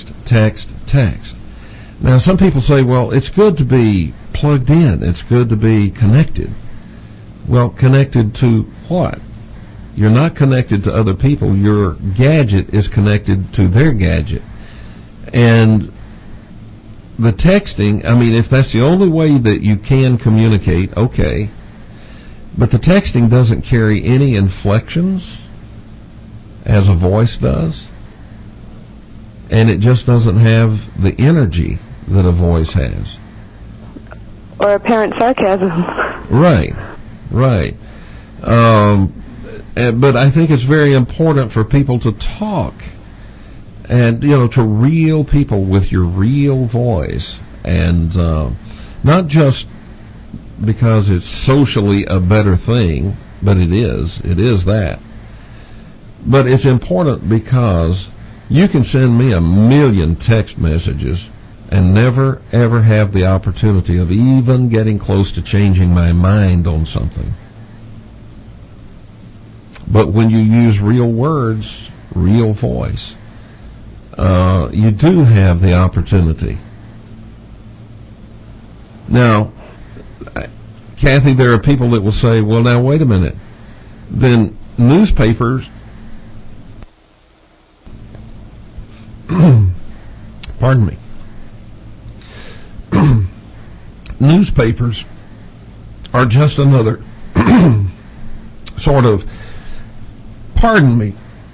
Now, some people say, well, it's good to be plugged in. It's good to be connected. Well, connected to what? You're not connected to other people. Your gadget is connected to their gadget. And the texting, if that's the only way that you can communicate, okay. But the texting doesn't carry any inflections as a voice does. And it just doesn't have the energy that a voice has. Or apparent sarcasm. Right. But I think it's very important for people to talk and, to real people with your real voice. And not just because it's socially a better thing, but it is that. But it's important because you can send me 1 million text messages and never, ever have the opportunity of even getting close to changing my mind on something. But when you use real words, real voice, you do have the opportunity Now, Kathy, there are people that will say, well, now, wait a minute. Then newspapers, pardon me, newspapers are just another sort of, pardon me,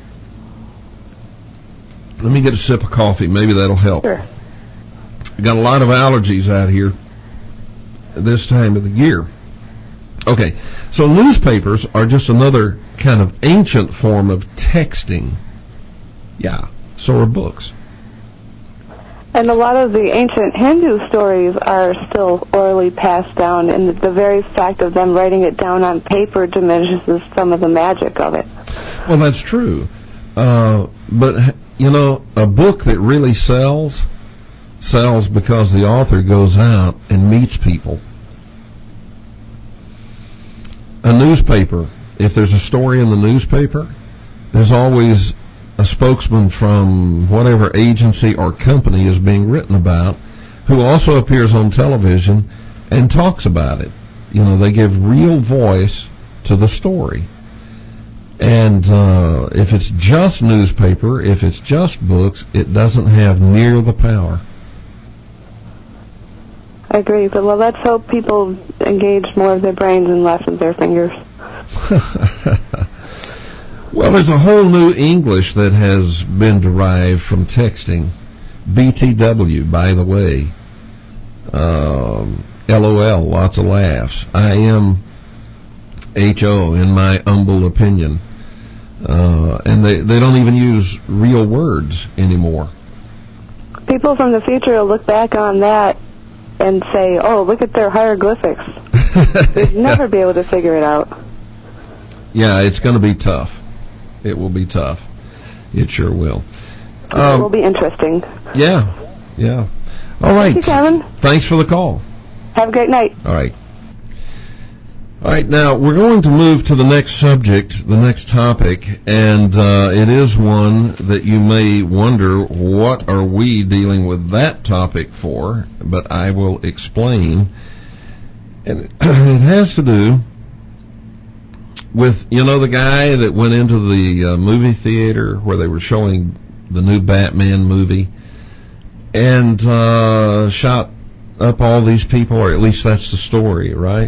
let me get a sip of coffee, maybe that'll help. Sure. Got a lot of allergies out here this time of the year. Okay, so newspapers are just another kind of ancient form of texting. Yeah, so are books. And a lot of the ancient Hindu stories are still orally passed down, and the very fact of them writing it down on paper diminishes some of the magic of it. Well, that's true. But, you know, a book that really sells because the author goes out and meets people. A newspaper, if there's a story in the newspaper, there's always a spokesman from whatever agency or company is being written about who also appears on television and talks about it. You know, they give real voice to the story. And if it's just newspaper, if it's just books, it doesn't have near the power. I agree, but well, let's hope people engage more of their brains and less of their fingers. Well, there's a whole new English that has been derived from texting. BTW, by the way. LOL, lots of laughs. IMHO, in my humble opinion. And they don't even use real words anymore. People from the future will look back on that and say, oh, look at their hieroglyphics. They'd never be able to figure it out. Yeah, it's going to be tough. It will be tough. It sure will. It will be interesting. Yeah. All right. Thank you, Kevin. Thanks for the call. Have a great night. All right. Now, we're going to move to the next subject, the next topic, and it is one that you may wonder, what are we dealing with that topic for? But I will explain. And it has to do with, you know, the guy that went into the movie theater where they were showing the new Batman movie and shot up all these people, or at least that's the story, right?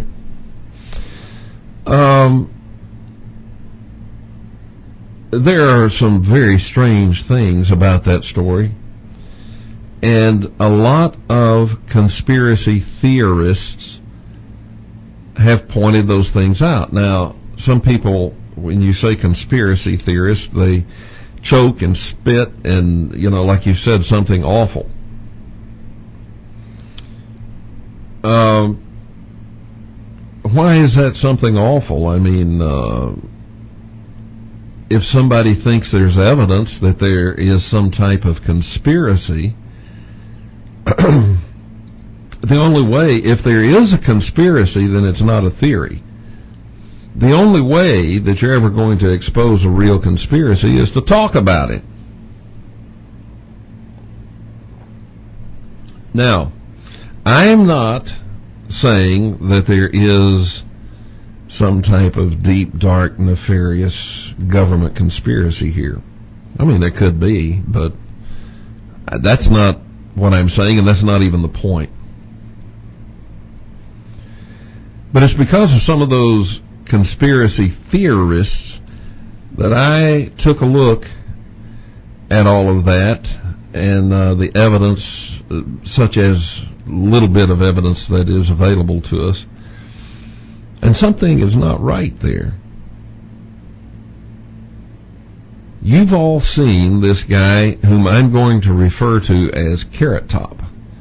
There are some very strange things about that story, and a lot of conspiracy theorists have pointed those things out. Now, some people, when you say conspiracy theorists, they choke and spit and, you know, like you said, something awful. Why is that something awful? I mean, if somebody thinks there's evidence that there is some type of conspiracy, the only way, if there is a conspiracy, then it's not a theory. The only way that you're ever going to expose a real conspiracy is to talk about it. Now, I am not saying that there is some type of deep, dark, nefarious government conspiracy here. I mean, there could be, but that's not what I'm saying, and that's not even the point. But it's because of some of those conspiracy theorists that I took a look at all of that and the evidence, such as little bit of evidence that is available to us, and something is not right there. You've all seen this guy whom I'm going to refer to as Carrot Top.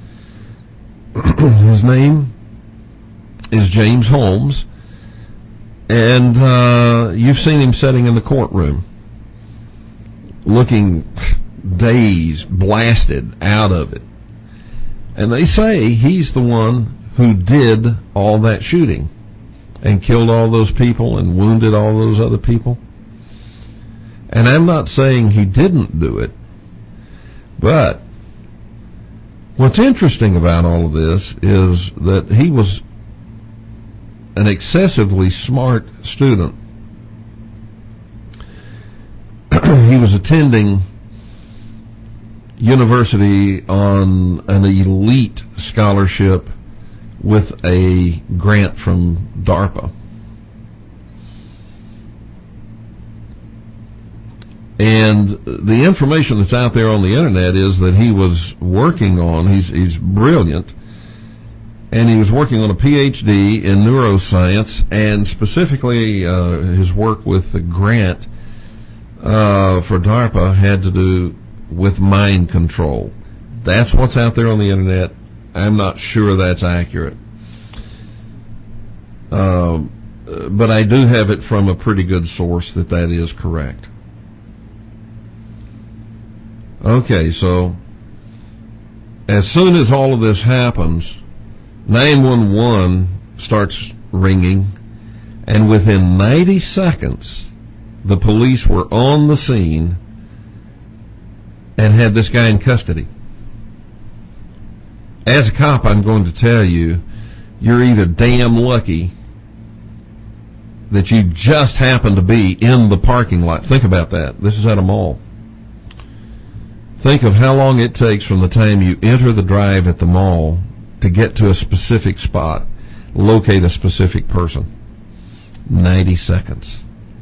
His name is James Holmes, and you've seen him sitting in the courtroom looking dazed, blasted out of it. And they say he's the one who did all that shooting and killed all those people and wounded all those other people. And I'm not saying he didn't do it, but What's interesting about all of this is that he was an excessively smart student. He was attending university on an elite scholarship with a grant from DARPA. And the information that's out there on the internet is that he was working on, he's brilliant, and he was working on a PhD in neuroscience, and specifically his work with the grant for DARPA had to do with mind control. That's what's out there on the internet. I'm not sure that's accurate. But I do have it from a pretty good source that is correct. Okay, so as soon as all of this happens, 911 starts ringing, and within 90 seconds, the police were on the scene and had this guy in custody. As a cop, I'm going to tell you, you're either damn lucky that you just happen to be in the parking lot. Think about that. This is at a mall. Think of how long it takes from the time you enter the drive at the mall to get to a specific spot, locate a specific person. 90 seconds.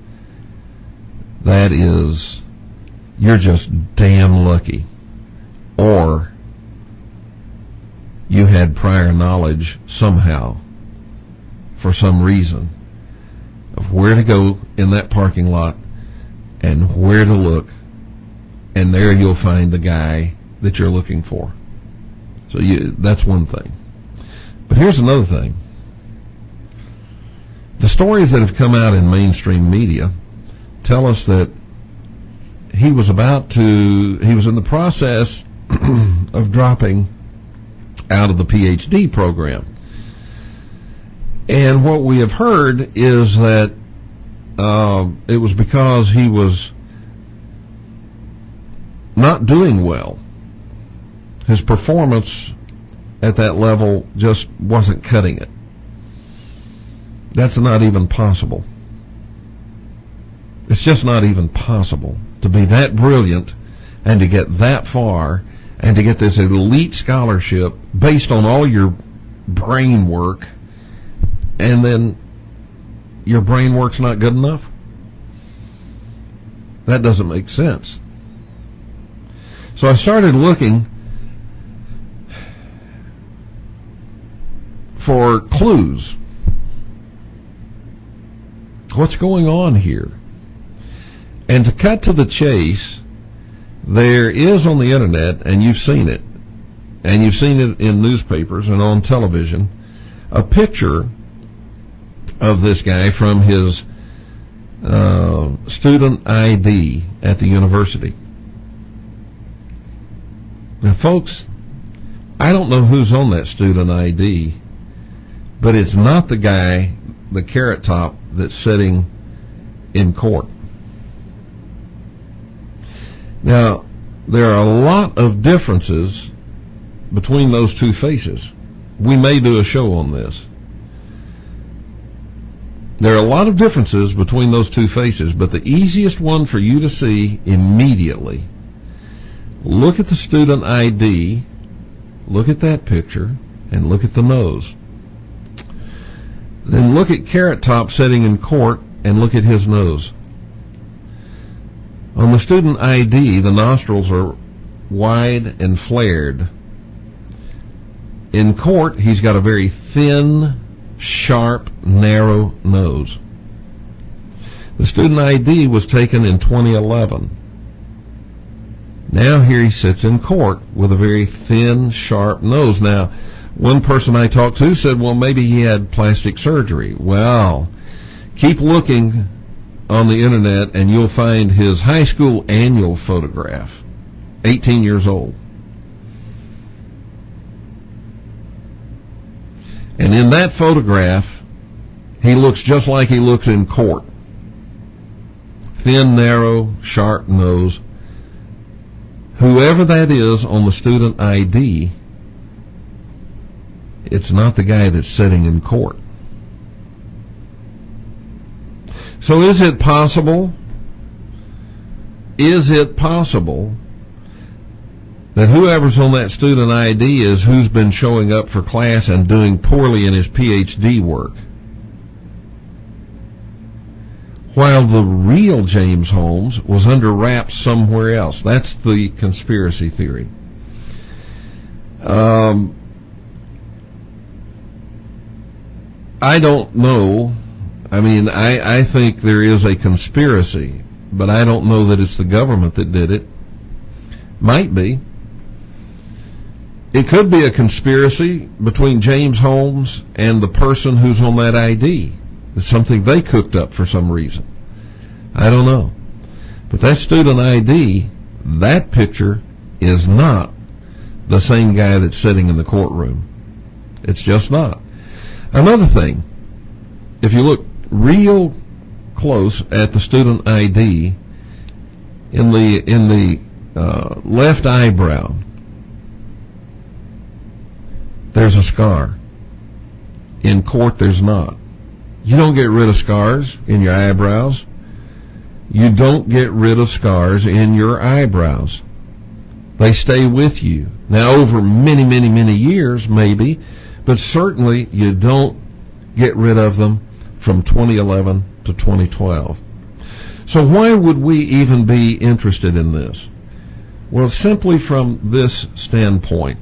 That is, you're just damn lucky. Or you had prior knowledge somehow, for some reason, of where to go in that parking lot and where to look, and there you'll find the guy that you're looking for. So that's one thing. But here's another thing. The stories that have come out in mainstream media tell us that he was in the process of dropping out of the PhD program. And what we have heard is that it was because he was not doing well. His performance at that level just wasn't cutting it. That's not even possible. It's just not even possible to be that brilliant and to get that far and to get this elite scholarship based on all your brain work, and then your brain work's not good enough. That doesn't make sense. So I started looking for clues. What's going on here? And to cut to the chase, there is on the internet, and you've seen it in newspapers and on television, a picture of this guy from his student ID at the university. Now, folks, I don't know who's on that student ID, but it's not the guy, the carrot top, that's sitting in court. Now, there are a lot of differences between those two faces. We may do a show on this. There are a lot of differences between those two faces, but the easiest one for you to see immediately, look at the student ID, look at that picture, and look at the nose. Then look at Carrot Top sitting in court and look at his nose. On the student ID, the nostrils are wide and flared. In court, he's got a very thin, sharp, narrow nose. The student ID was taken in 2011. Now here he sits in court with a very thin, sharp nose. Now, one person I talked to said, well, maybe he had plastic surgery. Well, keep looking on the internet and you'll find his high school annual photograph, 18 years old. And in that photograph, he looks just like he looks in court. Thin, narrow, sharp nose. Whoever that is on the student ID It's not the guy that's sitting in court. So is it possible that whoever's on that student ID is who's been showing up for class and doing poorly in his PhD work, while the real James Holmes was under wraps somewhere else? That's the conspiracy theory. I don't know. I mean, I think there is a conspiracy, but I don't know that it's the government that did it. Might be. It could be a conspiracy between James Holmes and the person who's on that ID. It's something they cooked up for some reason. I don't know. But that student ID, that picture is not the same guy that's sitting in the courtroom. It's just not. Another thing, if you look real close at the student ID, in the left eyebrow, there's a scar. In court, there's not. You don't get rid of scars in your eyebrows. You don't get rid of scars in your eyebrows. They stay with you. Now, over many, many, many years, maybe, but certainly you don't get rid of them from 2011 to 2012. So why would we even be interested in this? Well, simply from this standpoint.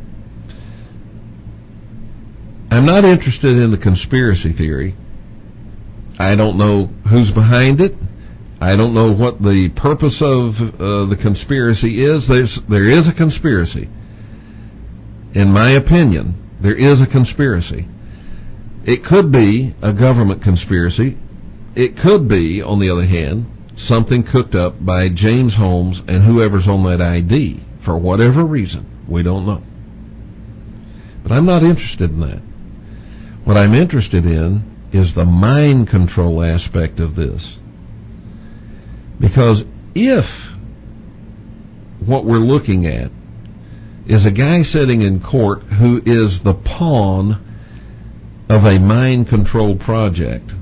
I'm not interested in the conspiracy theory. I don't know who's behind it. I don't know what the purpose of the conspiracy is. There is a conspiracy. In my opinion, there is a conspiracy. It could be a government conspiracy. It could be, on the other hand, something cooked up by James Holmes and whoever's on that ID for whatever reason. We don't know. But I'm not interested in that. What I'm interested in is the mind control aspect of this. Because if what we're looking at is a guy sitting in court who is the pawn of a mind control project,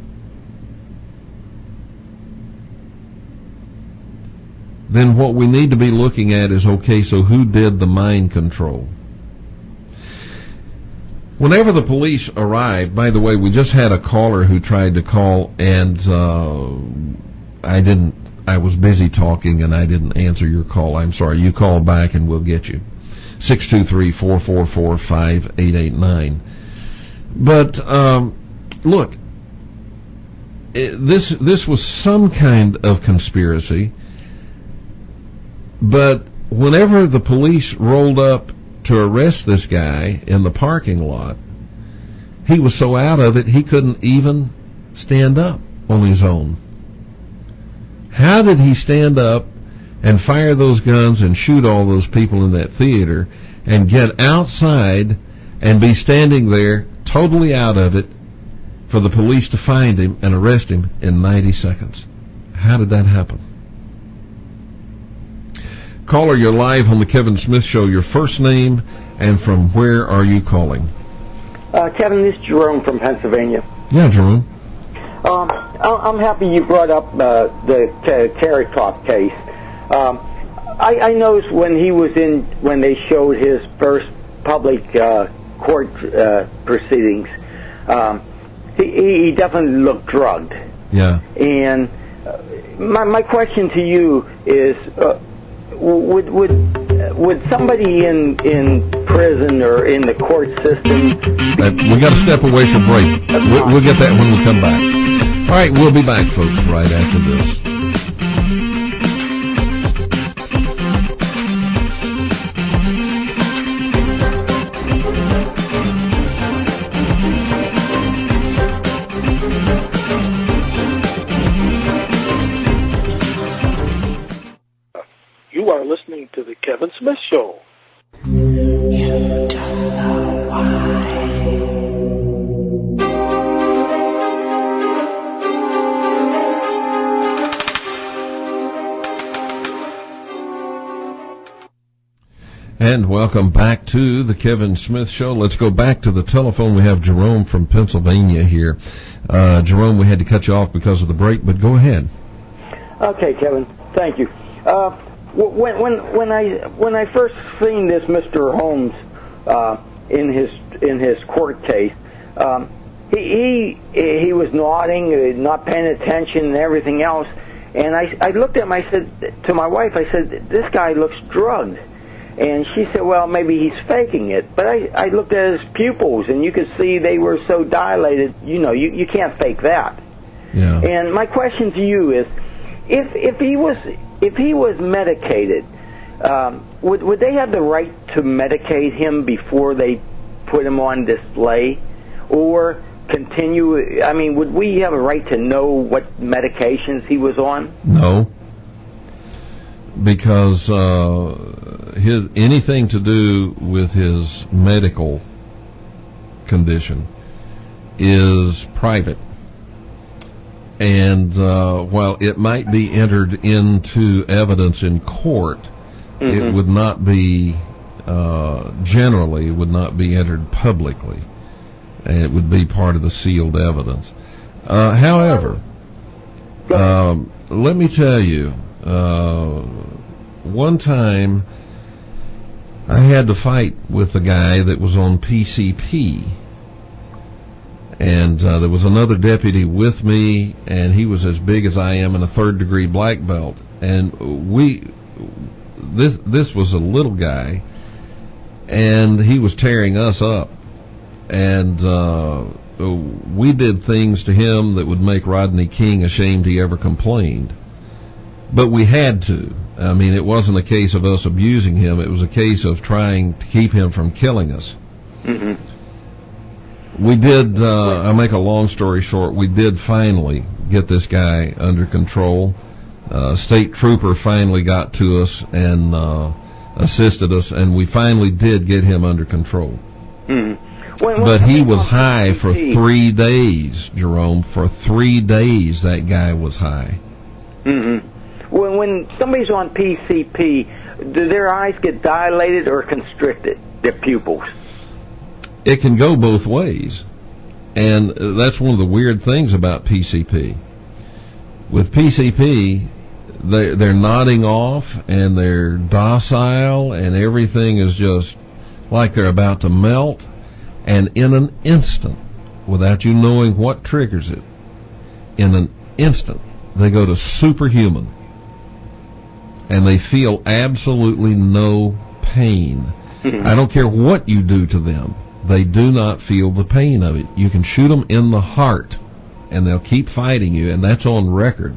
then what we need to be looking at is, okay, so who did the mind control? Whenever the police arrived, by the way, we just had a caller who tried to call, and I was busy talking and I didn't answer your call. I'm sorry. You call back and we'll get you. 623-444-5889. But look, this was some kind of conspiracy, but whenever the police rolled up to arrest this guy in the parking lot, he was so out of it he couldn't even stand up on his own. How did he stand up and fire those guns and shoot all those people in that theater and get outside and be standing there totally out of it for the police to find him and arrest him in 90 seconds? How did that happen? Caller, you're live on the Kevin Smith Show. Your first name and from where are you calling? Kevin, this is Jerome from Pennsylvania. Yeah, Jerome. I'm happy you brought up the Carrot Top case. I noticed when they showed his first public court proceedings, he definitely looked drugged. Yeah. And my question to you is, would somebody in prison or in the court system? We got to step away for break. We'll get that when we come back. All right, we'll be back, folks, right after this. You are listening to The Kevin Smith Show. You don't know why. And welcome back to the Kevin Smith Show. Let's go back to the telephone. We have Jerome from Pennsylvania here. Jerome, we had to cut you off because of the break, but go ahead. Okay, Kevin. Thank you. When I first seen this Mr. Holmes in his court case, he was nodding, not paying attention, and everything else. And I looked at him. I said to my wife, I said, "This guy looks drugged." And she said, "Well, maybe he's faking it." But I looked at his pupils, and you could see they were so dilated. You know, you can't fake that. Yeah. And my question to you is, if he was medicated, would they have the right to medicate him before they put him on display, or continue? I mean, would we have a right to know what medications he was on? No, because anything to do with his medical condition is private. And while it might be entered into evidence in court, it would not be, generally, would not be entered publicly. And it would be part of the sealed evidence. However, let me tell you, one time I had to fight with a guy that was on PCP. And there was another deputy with me, and he was as big as I am and a third-degree black belt. And this was a little guy, and he was tearing us up. And we did things to him that would make Rodney King ashamed he ever complained. But we had to. I mean, it wasn't a case of us abusing him. It was a case of trying to keep him from killing us. Mm-hmm. We did, I'll make a long story short, we did finally get this guy under control. State trooper finally got to us and assisted us, and we finally did get him under control. Mm-hmm. But he was high for 3 days, Jerome. For 3 days, that guy was high. Mm-hmm. When somebody's on PCP, do their eyes get dilated or constricted, their pupils? It can go both ways, and that's one of the weird things about PCP. With PCP, they're nodding off, and they're docile, and everything is just like they're about to melt, and in an instant, without you knowing what triggers it, in an instant, they go to superhuman, and they feel absolutely no pain. I don't care what you do to them. They do not feel the pain of it. You can shoot them in the heart, and they'll keep fighting you, and that's on record.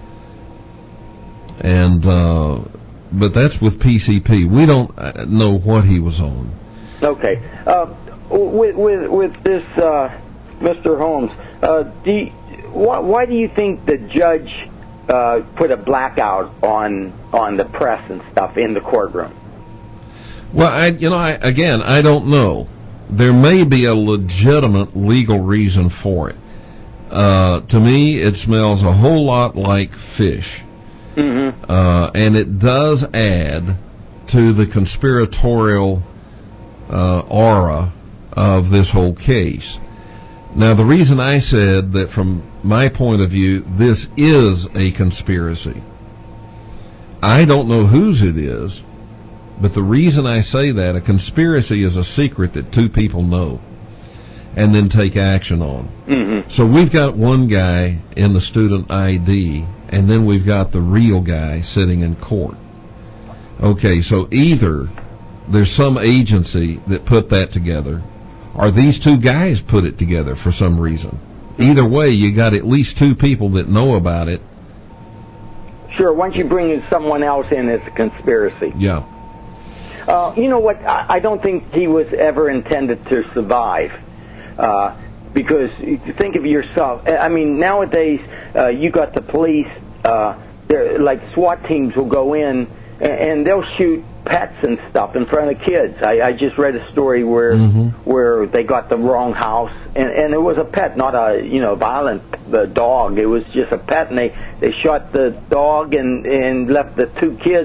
And but that's with PCP. We don't know what he was on. Okay. With this Mr. Holmes, why do you think the judge put a blackout on the press and stuff in the courtroom? Well, I don't know. There may be a legitimate legal reason for it. To me, it smells a whole lot like fish. Mm-hmm. And it does add to the conspiratorial aura of this whole case. Now, the reason I said that from my point of view, this is a conspiracy, I don't know whose it is. But the reason I say that, a conspiracy is a secret that two people know and then take action on. Mm-hmm. So we've got one guy in the student ID, and then we've got the real guy sitting in court. Okay, so either there's some agency that put that together, or these two guys put it together for some reason. Either way, you got at least two people that know about it. Sure, once you bring in someone else in, it's a conspiracy. Yeah. You know what? I don't think he was ever intended to survive. Because think of yourself. I mean, nowadays, you got the police, like SWAT teams will go in, and they'll shoot pets and stuff in front of kids. I just read a story where they got the wrong house, and it was a pet, not a violent dog. It was just a pet, and they shot the dog and left the two kids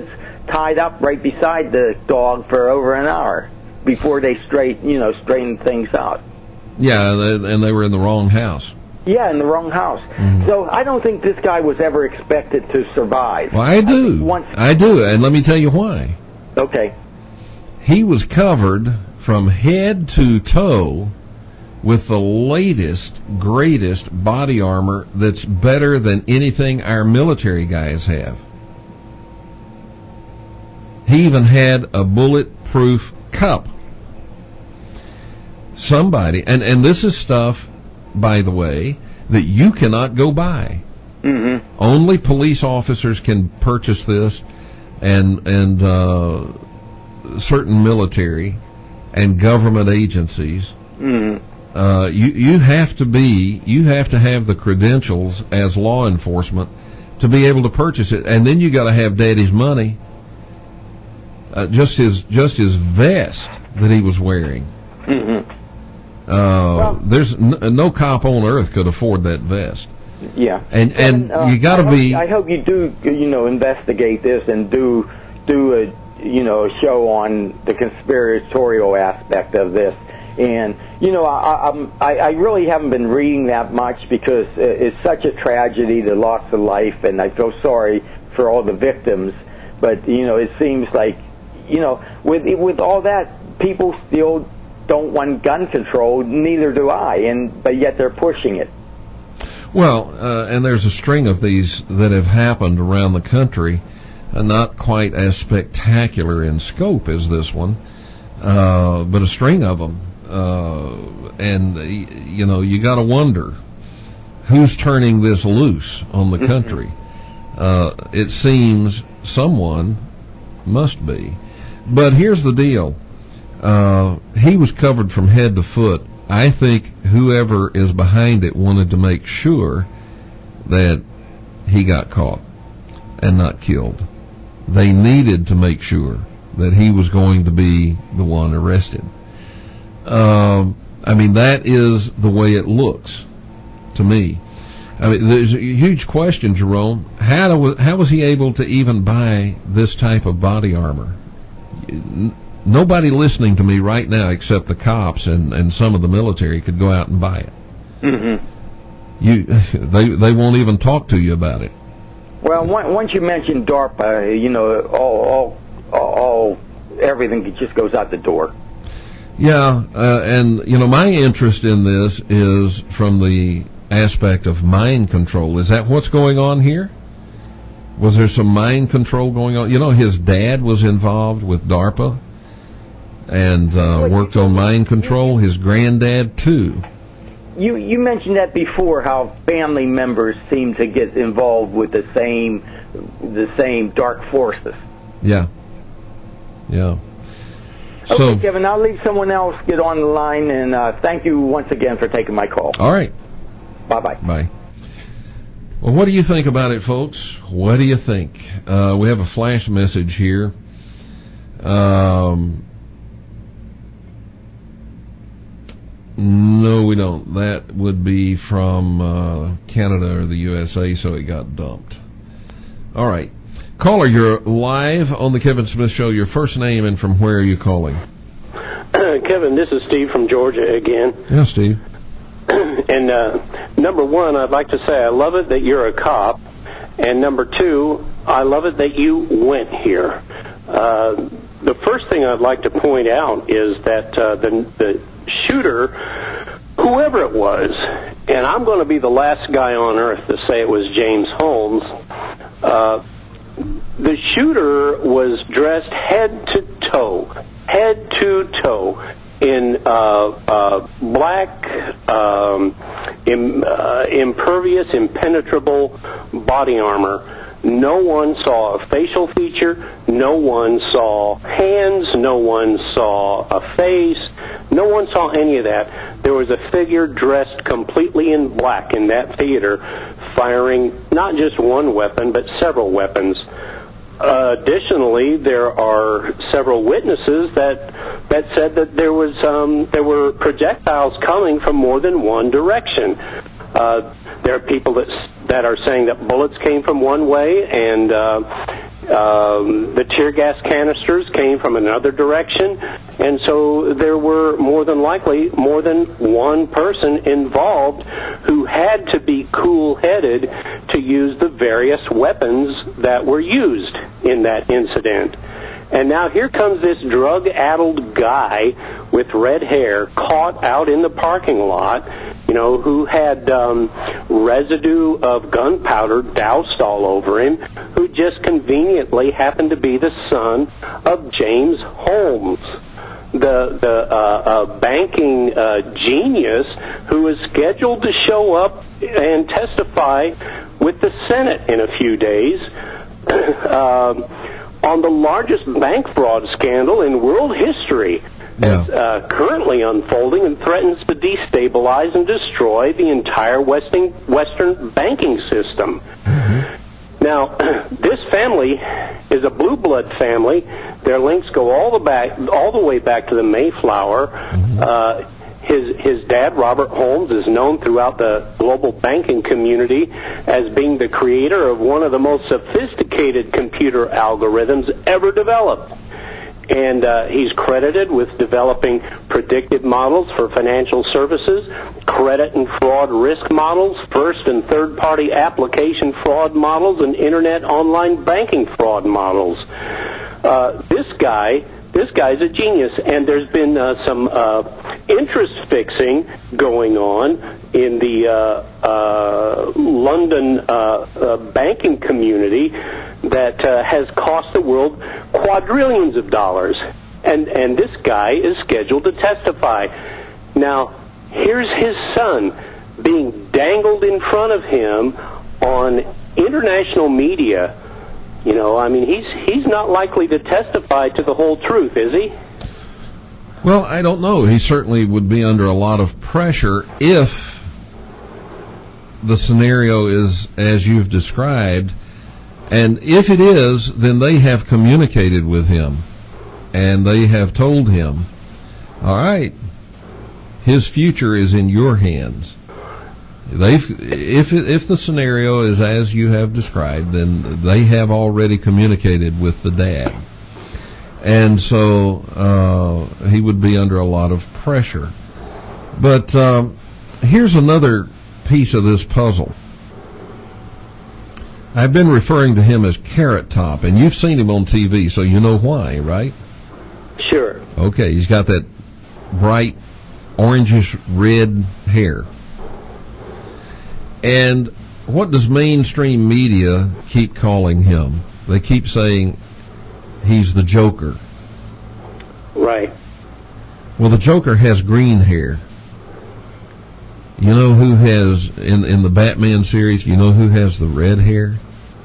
tied up right beside the dog for over an hour before they straightened things out. Yeah, and they were in the wrong house. Yeah, in the wrong house. Mm-hmm. So I don't think this guy was ever expected to survive. Well, I do, and let me tell you why. Okay. He was covered from head to toe with the latest, greatest body armor that's better than anything our military guys have. He even had a bulletproof cup. Somebody, and this is stuff, by the way, that you cannot go buy. Mm-hmm. Only police officers can purchase this, and certain military and government agencies. Mm-hmm. You have to have the credentials as law enforcement to be able to purchase it, and then you got to have Daddy's money. Just his vest that he was wearing. Mm-hmm. There's no cop on earth could afford that vest. Yeah, and you got to be. I hope you do investigate this and do a show on the conspiratorial aspect of this. And I really haven't been reading that much because it's such a tragedy, the loss of life, and I feel sorry for all the victims. But it seems like with all that, people still don't want gun control. Neither do I, but yet they're pushing it. Well, and there's a string of these that have happened around the country, not quite as spectacular in scope as this one, but a string of them. And you got to wonder who's turning this loose on the country. It seems someone must be. But here's the deal. He was covered from head to foot. I think whoever is behind it wanted to make sure that he got caught and not killed. They needed to make sure that he was going to be the one arrested. That is the way it looks to me. There's a huge question, Jerome. How was he able to even buy this type of body armor? Nobody listening to me right now except the cops and some of the military could go out and buy it. Mm-hmm. They won't even talk to you about it. Well, once you mention DARPA, all everything just goes out the door. Yeah, and my interest in this is from the aspect of mind control. Is that what's going on here? Was there some mind control going on? His dad was involved with DARPA and worked on mind control. His granddad too. You mentioned that before, how family members seem to get involved with the same dark forces. Yeah. Okay, Kevin, I'll leave someone else get on the line, and thank you once again for taking my call. All right. Bye-bye. Bye. Well, what do you think about it, folks? What do you think? We have a flash message here. No, we don't. That would be from Canada or the USA, so it got dumped. All right. Caller, you're live on the Kevin Smith Show. Your first name and from where are you calling? Kevin, this is Steve from Georgia again. Yeah, Steve. And number one, I'd like to say I love it that you're a cop. And number two, I love it that you went here. The first thing I'd like to point out is that the shooter, whoever it was, and I'm going to be the last guy on earth to say it was James Holmes, the shooter was dressed head to toe, in black, impervious, impenetrable body armor. No one saw a facial feature. No one saw hands. No one saw a face. No one saw any of that. There was a figure dressed completely in black in that theater, firing not just one weapon, but several weapons. Additionally, there are several witnesses that said that there were projectiles coming from more than one direction. There are people that are saying that bullets came from one way, and The tear gas canisters came from another direction, and so there were more than likely more than one person involved who had to be cool-headed to use the various weapons that were used in that incident. And now here comes this drug-addled guy with red hair caught out in the parking lot, who had residue of gunpowder doused all over him, who just conveniently happened to be the son of James Holmes, the banking genius who is scheduled to show up and testify with the Senate in a few days on the largest bank fraud scandal in world history. That's currently unfolding and threatens to destabilize and destroy the entire Western banking system. Now, this family is a blue blood family. Their links go all the way back to the Mayflower. His dad, Robert Holmes, is known throughout the global banking community as being the creator of one of the most sophisticated computer algorithms ever developed. And he's credited with developing predictive models for financial services, credit and fraud risk models, first and third-party application fraud models, and internet online banking fraud models. This guy's a genius, and there's been some interest fixing going on in the London banking community that has cost the world quadrillions of dollars. And this guy is scheduled to testify. Now, here's his son being dangled in front of him on international media. He's not likely to testify to the whole truth, is he? Well, I don't know. He certainly would be under a lot of pressure if the scenario is as you've described. And if it is, then they have communicated with him, and they have told him, all right, his future is in your hands. If the scenario is as you have described, then they have already communicated with the dad. And so he would be under a lot of pressure. But here's another piece of this puzzle. I've been referring to him as Carrot Top, and you've seen him on TV, so you know why, right? Sure. Okay, he's got that bright orangish red hair. And what does mainstream media keep calling him? They keep saying he's the Joker. Right. Well, the Joker has green hair. You know who has, in the Batman series, you know who has the red hair?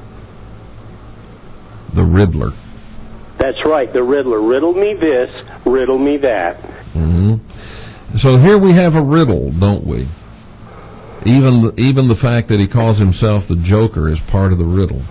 The Riddler. That's right, the Riddler. Riddle me this, riddle me that. Mm-hmm. So here we have a riddle, don't we? Even the fact that he calls himself the Joker is part of the riddle.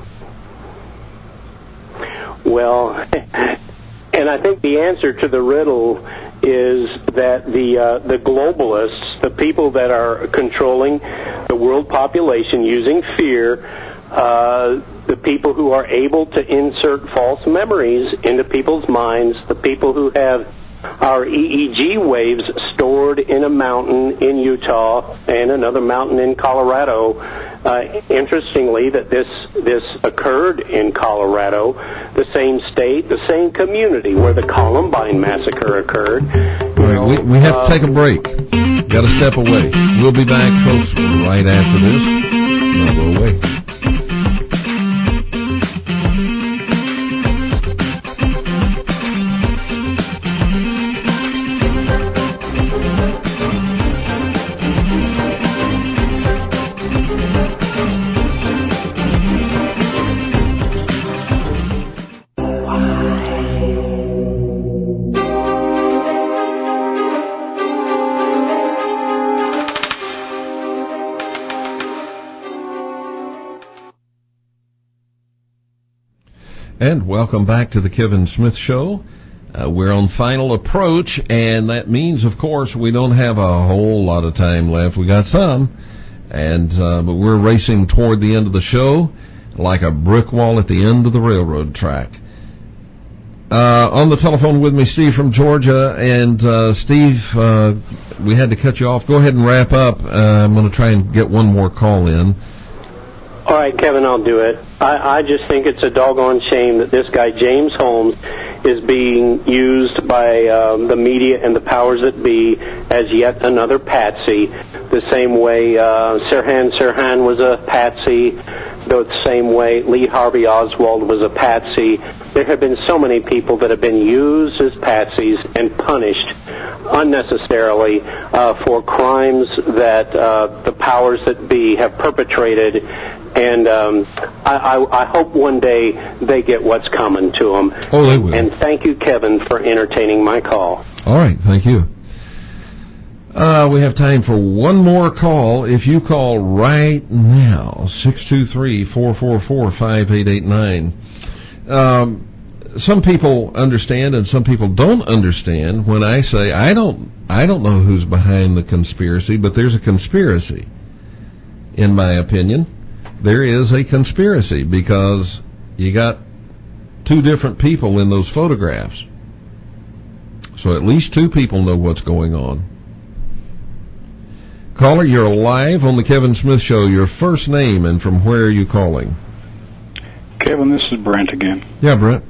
Well, and I think the answer to the riddle is that the globalists, the people that are controlling the world population using fear, the people who are able to insert false memories into people's minds, the people who have our EEG waves stored in a mountain in Utah and another mountain in Colorado. Interestingly, that this occurred in Colorado, the same state, the same community where the Columbine massacre occurred. All right, we have to take a break. Got to step away. We'll be back, folks, right after this. Don't go away. And welcome back to the Kevin Smith Show. We're on final approach, and that means, of course, we don't have a whole lot of time left. We got some, but we're racing toward the end of the show. like a brick wall at the end of the railroad track. On the telephone with me, Steve from Georgia. And Steve, we had to cut you off. Go ahead and wrap up. I'm going to try and get one more call in. All right, Kevin, I'll do it. I just think it's a doggone shame that this guy, James Holmes, is being used by the media and the powers that be as yet another patsy, the same way Sirhan was a patsy, the same way Lee Harvey Oswald was a patsy. There have been so many people that have been used as patsies and punished unnecessarily for crimes that the powers that be have perpetrated. And I hope one day they get what's coming to them. Oh, they will. And thank you, Kevin, for entertaining my call. All right, thank you. We have time for one more call. If you call right now, 623-444-5889. Some people understand and some people don't understand when I say I don't know who's behind the conspiracy, but there's a conspiracy. In my opinion, there is a conspiracy because you got two different people in those photographs. So at least two people know what's going on. Caller, you're live on the Kevin Smith Show. Your first name and from where are you calling? Kevin, this is Brent again. Yeah, Brent.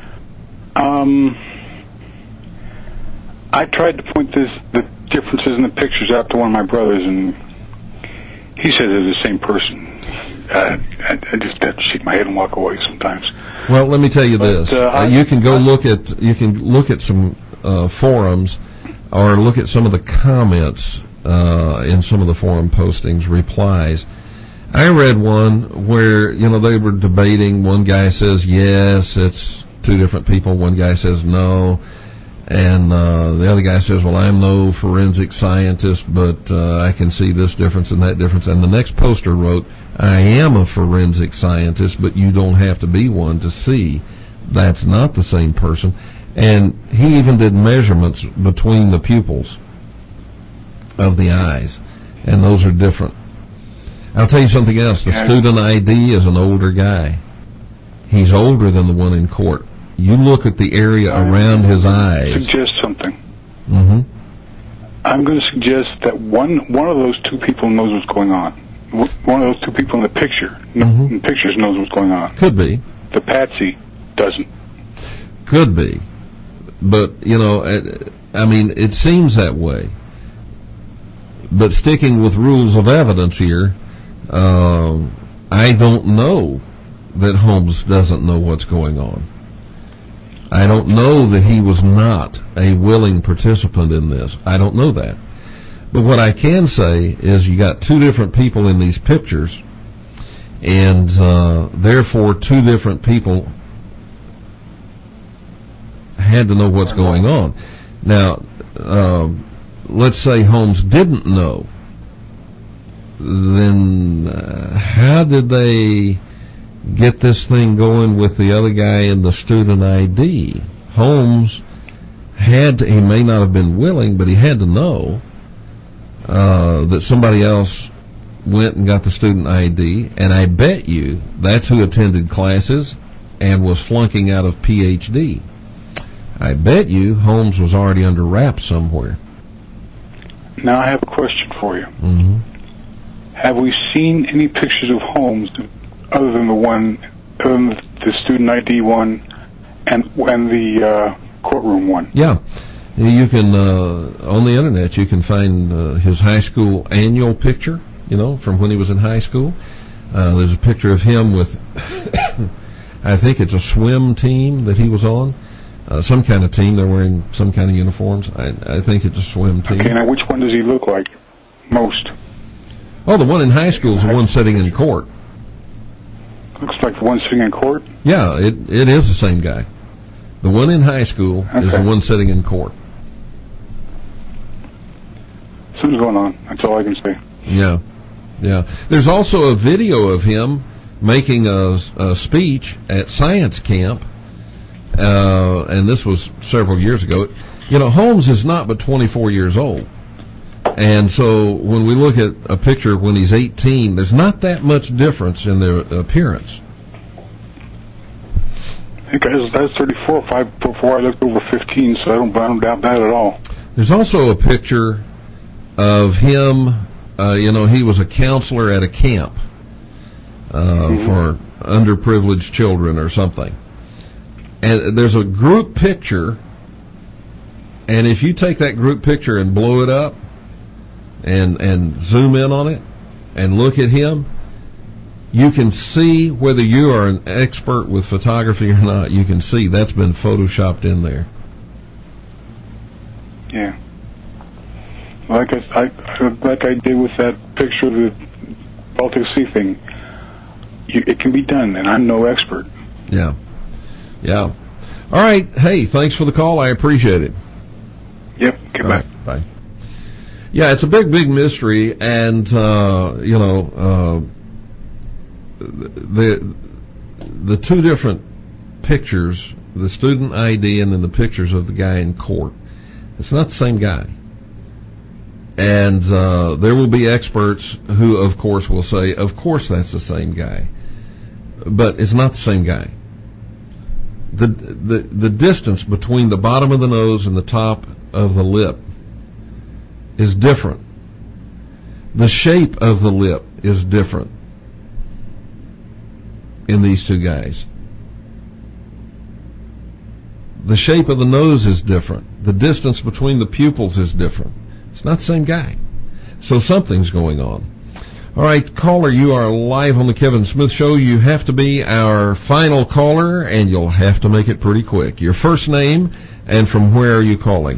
I tried to point the differences in the pictures out to one of my brothers, and he said they're the same person. I just have to shake my head and walk away sometimes. Well, let me tell you this: you can go look at some forums, or look at some of the comments in some of the forum postings, replies. I read one where they were debating. One guy says yes, it's two different people. One guy says no, and the other guy says, well, I'm no forensic scientist, but I can see this difference and that difference. And the next poster wrote, I am a forensic scientist, but you don't have to be one to see that's not the same person. And he even did measurements between the pupils of the eyes, and those are different. I'll tell you something else. The student ID is an older guy. He's older than the one in court. You look at the area around his eyes. Suggest something. Mm-hmm. I'm going to suggest that one of those two people knows what's going on. One of those two people in the picture, in the pictures, knows what's going on. Could be. The patsy doesn't. Could be. But, it seems that way. But sticking with rules of evidence here, I don't know that Holmes doesn't know what's going on. I don't know that he was not a willing participant in this. I don't know that. But what I can say is you got two different people in these pictures, and therefore two different people had to know what's going on. Now, let's say Holmes didn't know. Then how did they get this thing going with the other guy in the student ID? Holmes he may not have been willing, but he had to know that somebody else went and got the student ID, and I bet you that's who attended classes and was flunking out of PhD. I bet you Holmes was already under wraps somewhere. Now I have a question for you. Mm-hmm. Have we seen any pictures of Holmes other than the student ID one and the courtroom one? Yeah. You can, on the internet, you can find his high school annual picture, from when he was in high school. There's a picture of him with, I think it's a swim team that he was on. Some kind of team. They're wearing some kind of uniforms. I think it's a swim team. Okay, now which one does he look like most? Oh, the one in high school is the one sitting in court. Looks like the one sitting in court? Yeah, it is the same guy. The one in high school is the one sitting in court. Something's going on. That's all I can say. Yeah. There's also a video of him making a speech at science camp, and this was several years ago. Holmes is not but 24 years old. And so when we look at a picture when he's 18, there's not that much difference in their appearance. think I was 34, 5'4". I looked over 15, so I don't doubt that at all. There's also a picture of him. He was a counselor at a camp for underprivileged children or something. And there's a group picture, and if you take that group picture and blow it up and zoom in on it and look at him, you can see, whether you are an expert with photography or not, you can see that's been photoshopped in there. Yeah. Like I did with that picture of the Baltic Sea thing. It can be done, and I'm no expert. Yeah. Yeah. All right. Hey, thanks for the call. I appreciate it. Yep. Goodbye. Right, bye. Yeah, it's a big, big mystery, and the two different pictures, the student ID and then the pictures of the guy in court, it's not the same guy. And there will be experts who, of course, will say, of course that's the same guy. But it's not the same guy. The distance between the bottom of the nose and the top of the lip is different. The shape of the lip is different in these two guys. The shape of the nose is different. The distance between the pupils is different. It's not the same guy. So something's going on. All right, caller, you are live on the Kevin Smith Show. You have to be our final caller, and you'll have to make it pretty quick. Your first name, and from where are you calling?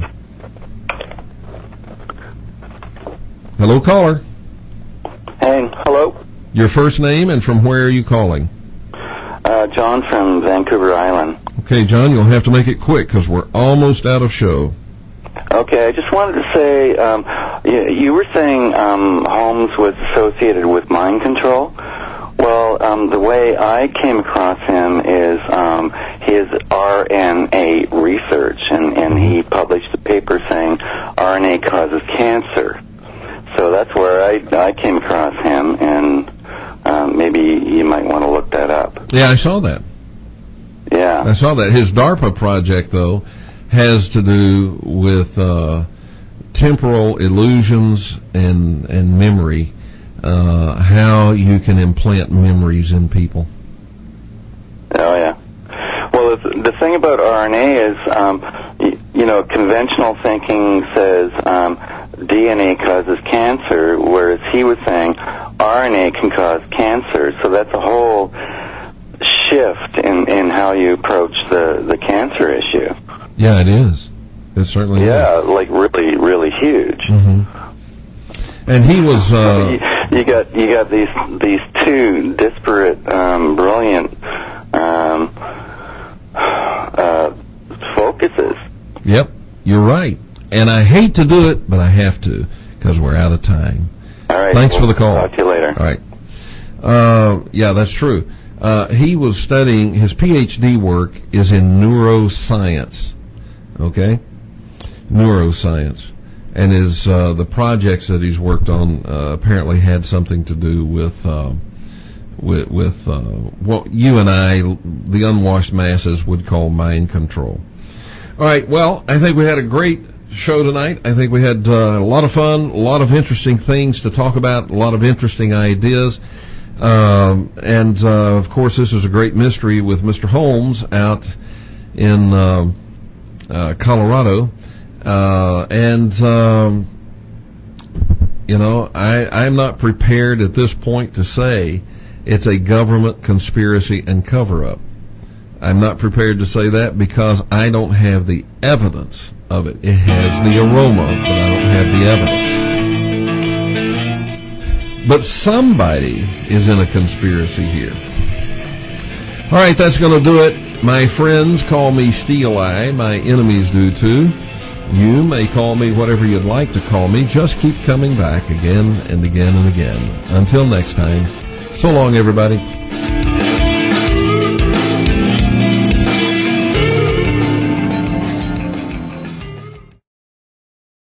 Hello, caller. Hey, hello. Your first name, and from where are you calling? John from Vancouver Island. Okay, John, you'll have to make it quick because we're almost out of show. Okay, I just wanted to say, you were saying Holmes was associated with mind control. Well, the way I came across him is his RNA research, and he published a paper saying RNA causes cancer. So that's where I came across him, and maybe you might want to look that up. Yeah, I saw that. Yeah. I saw that. His DARPA project, though, has to do with temporal illusions and memory, how you can implant memories in people. Oh, yeah. Well, the thing about RNA is, conventional thinking says DNA causes cancer, whereas he was saying RNA can cause cancer. So that's a whole shift in how you approach the cancer issue. Yeah, it is. It certainly is. Yeah, like really, really huge. Mm-hmm. And he was. You got these two disparate, brilliant focuses. Yep, you're right. And I hate to do it, but I have to because we're out of time. All right. Thanks for the call. Talk to you later. All right. Yeah, that's true. He was studying, his PhD work is in neuroscience. Okay? Neuroscience. And his, the projects that he's worked on, apparently had something to do with what you and I, the unwashed masses, would call mind control. All right. Well, I think we had a great show tonight. I think we had a lot of fun, a lot of interesting things to talk about, a lot of interesting ideas. And of course, this is a great mystery with Mr. Holmes out in Colorado. I'm not prepared at this point to say it's a government conspiracy and cover-up. I'm not prepared to say that because I don't have the evidence of it. It has the aroma, but I don't have the evidence. But somebody is in a conspiracy here. All right, that's going to do it. My friends call me Steel Eye. My enemies do too. You may call me whatever you'd like to call me. Just keep coming back again and again and again. Until next time, so long, everybody.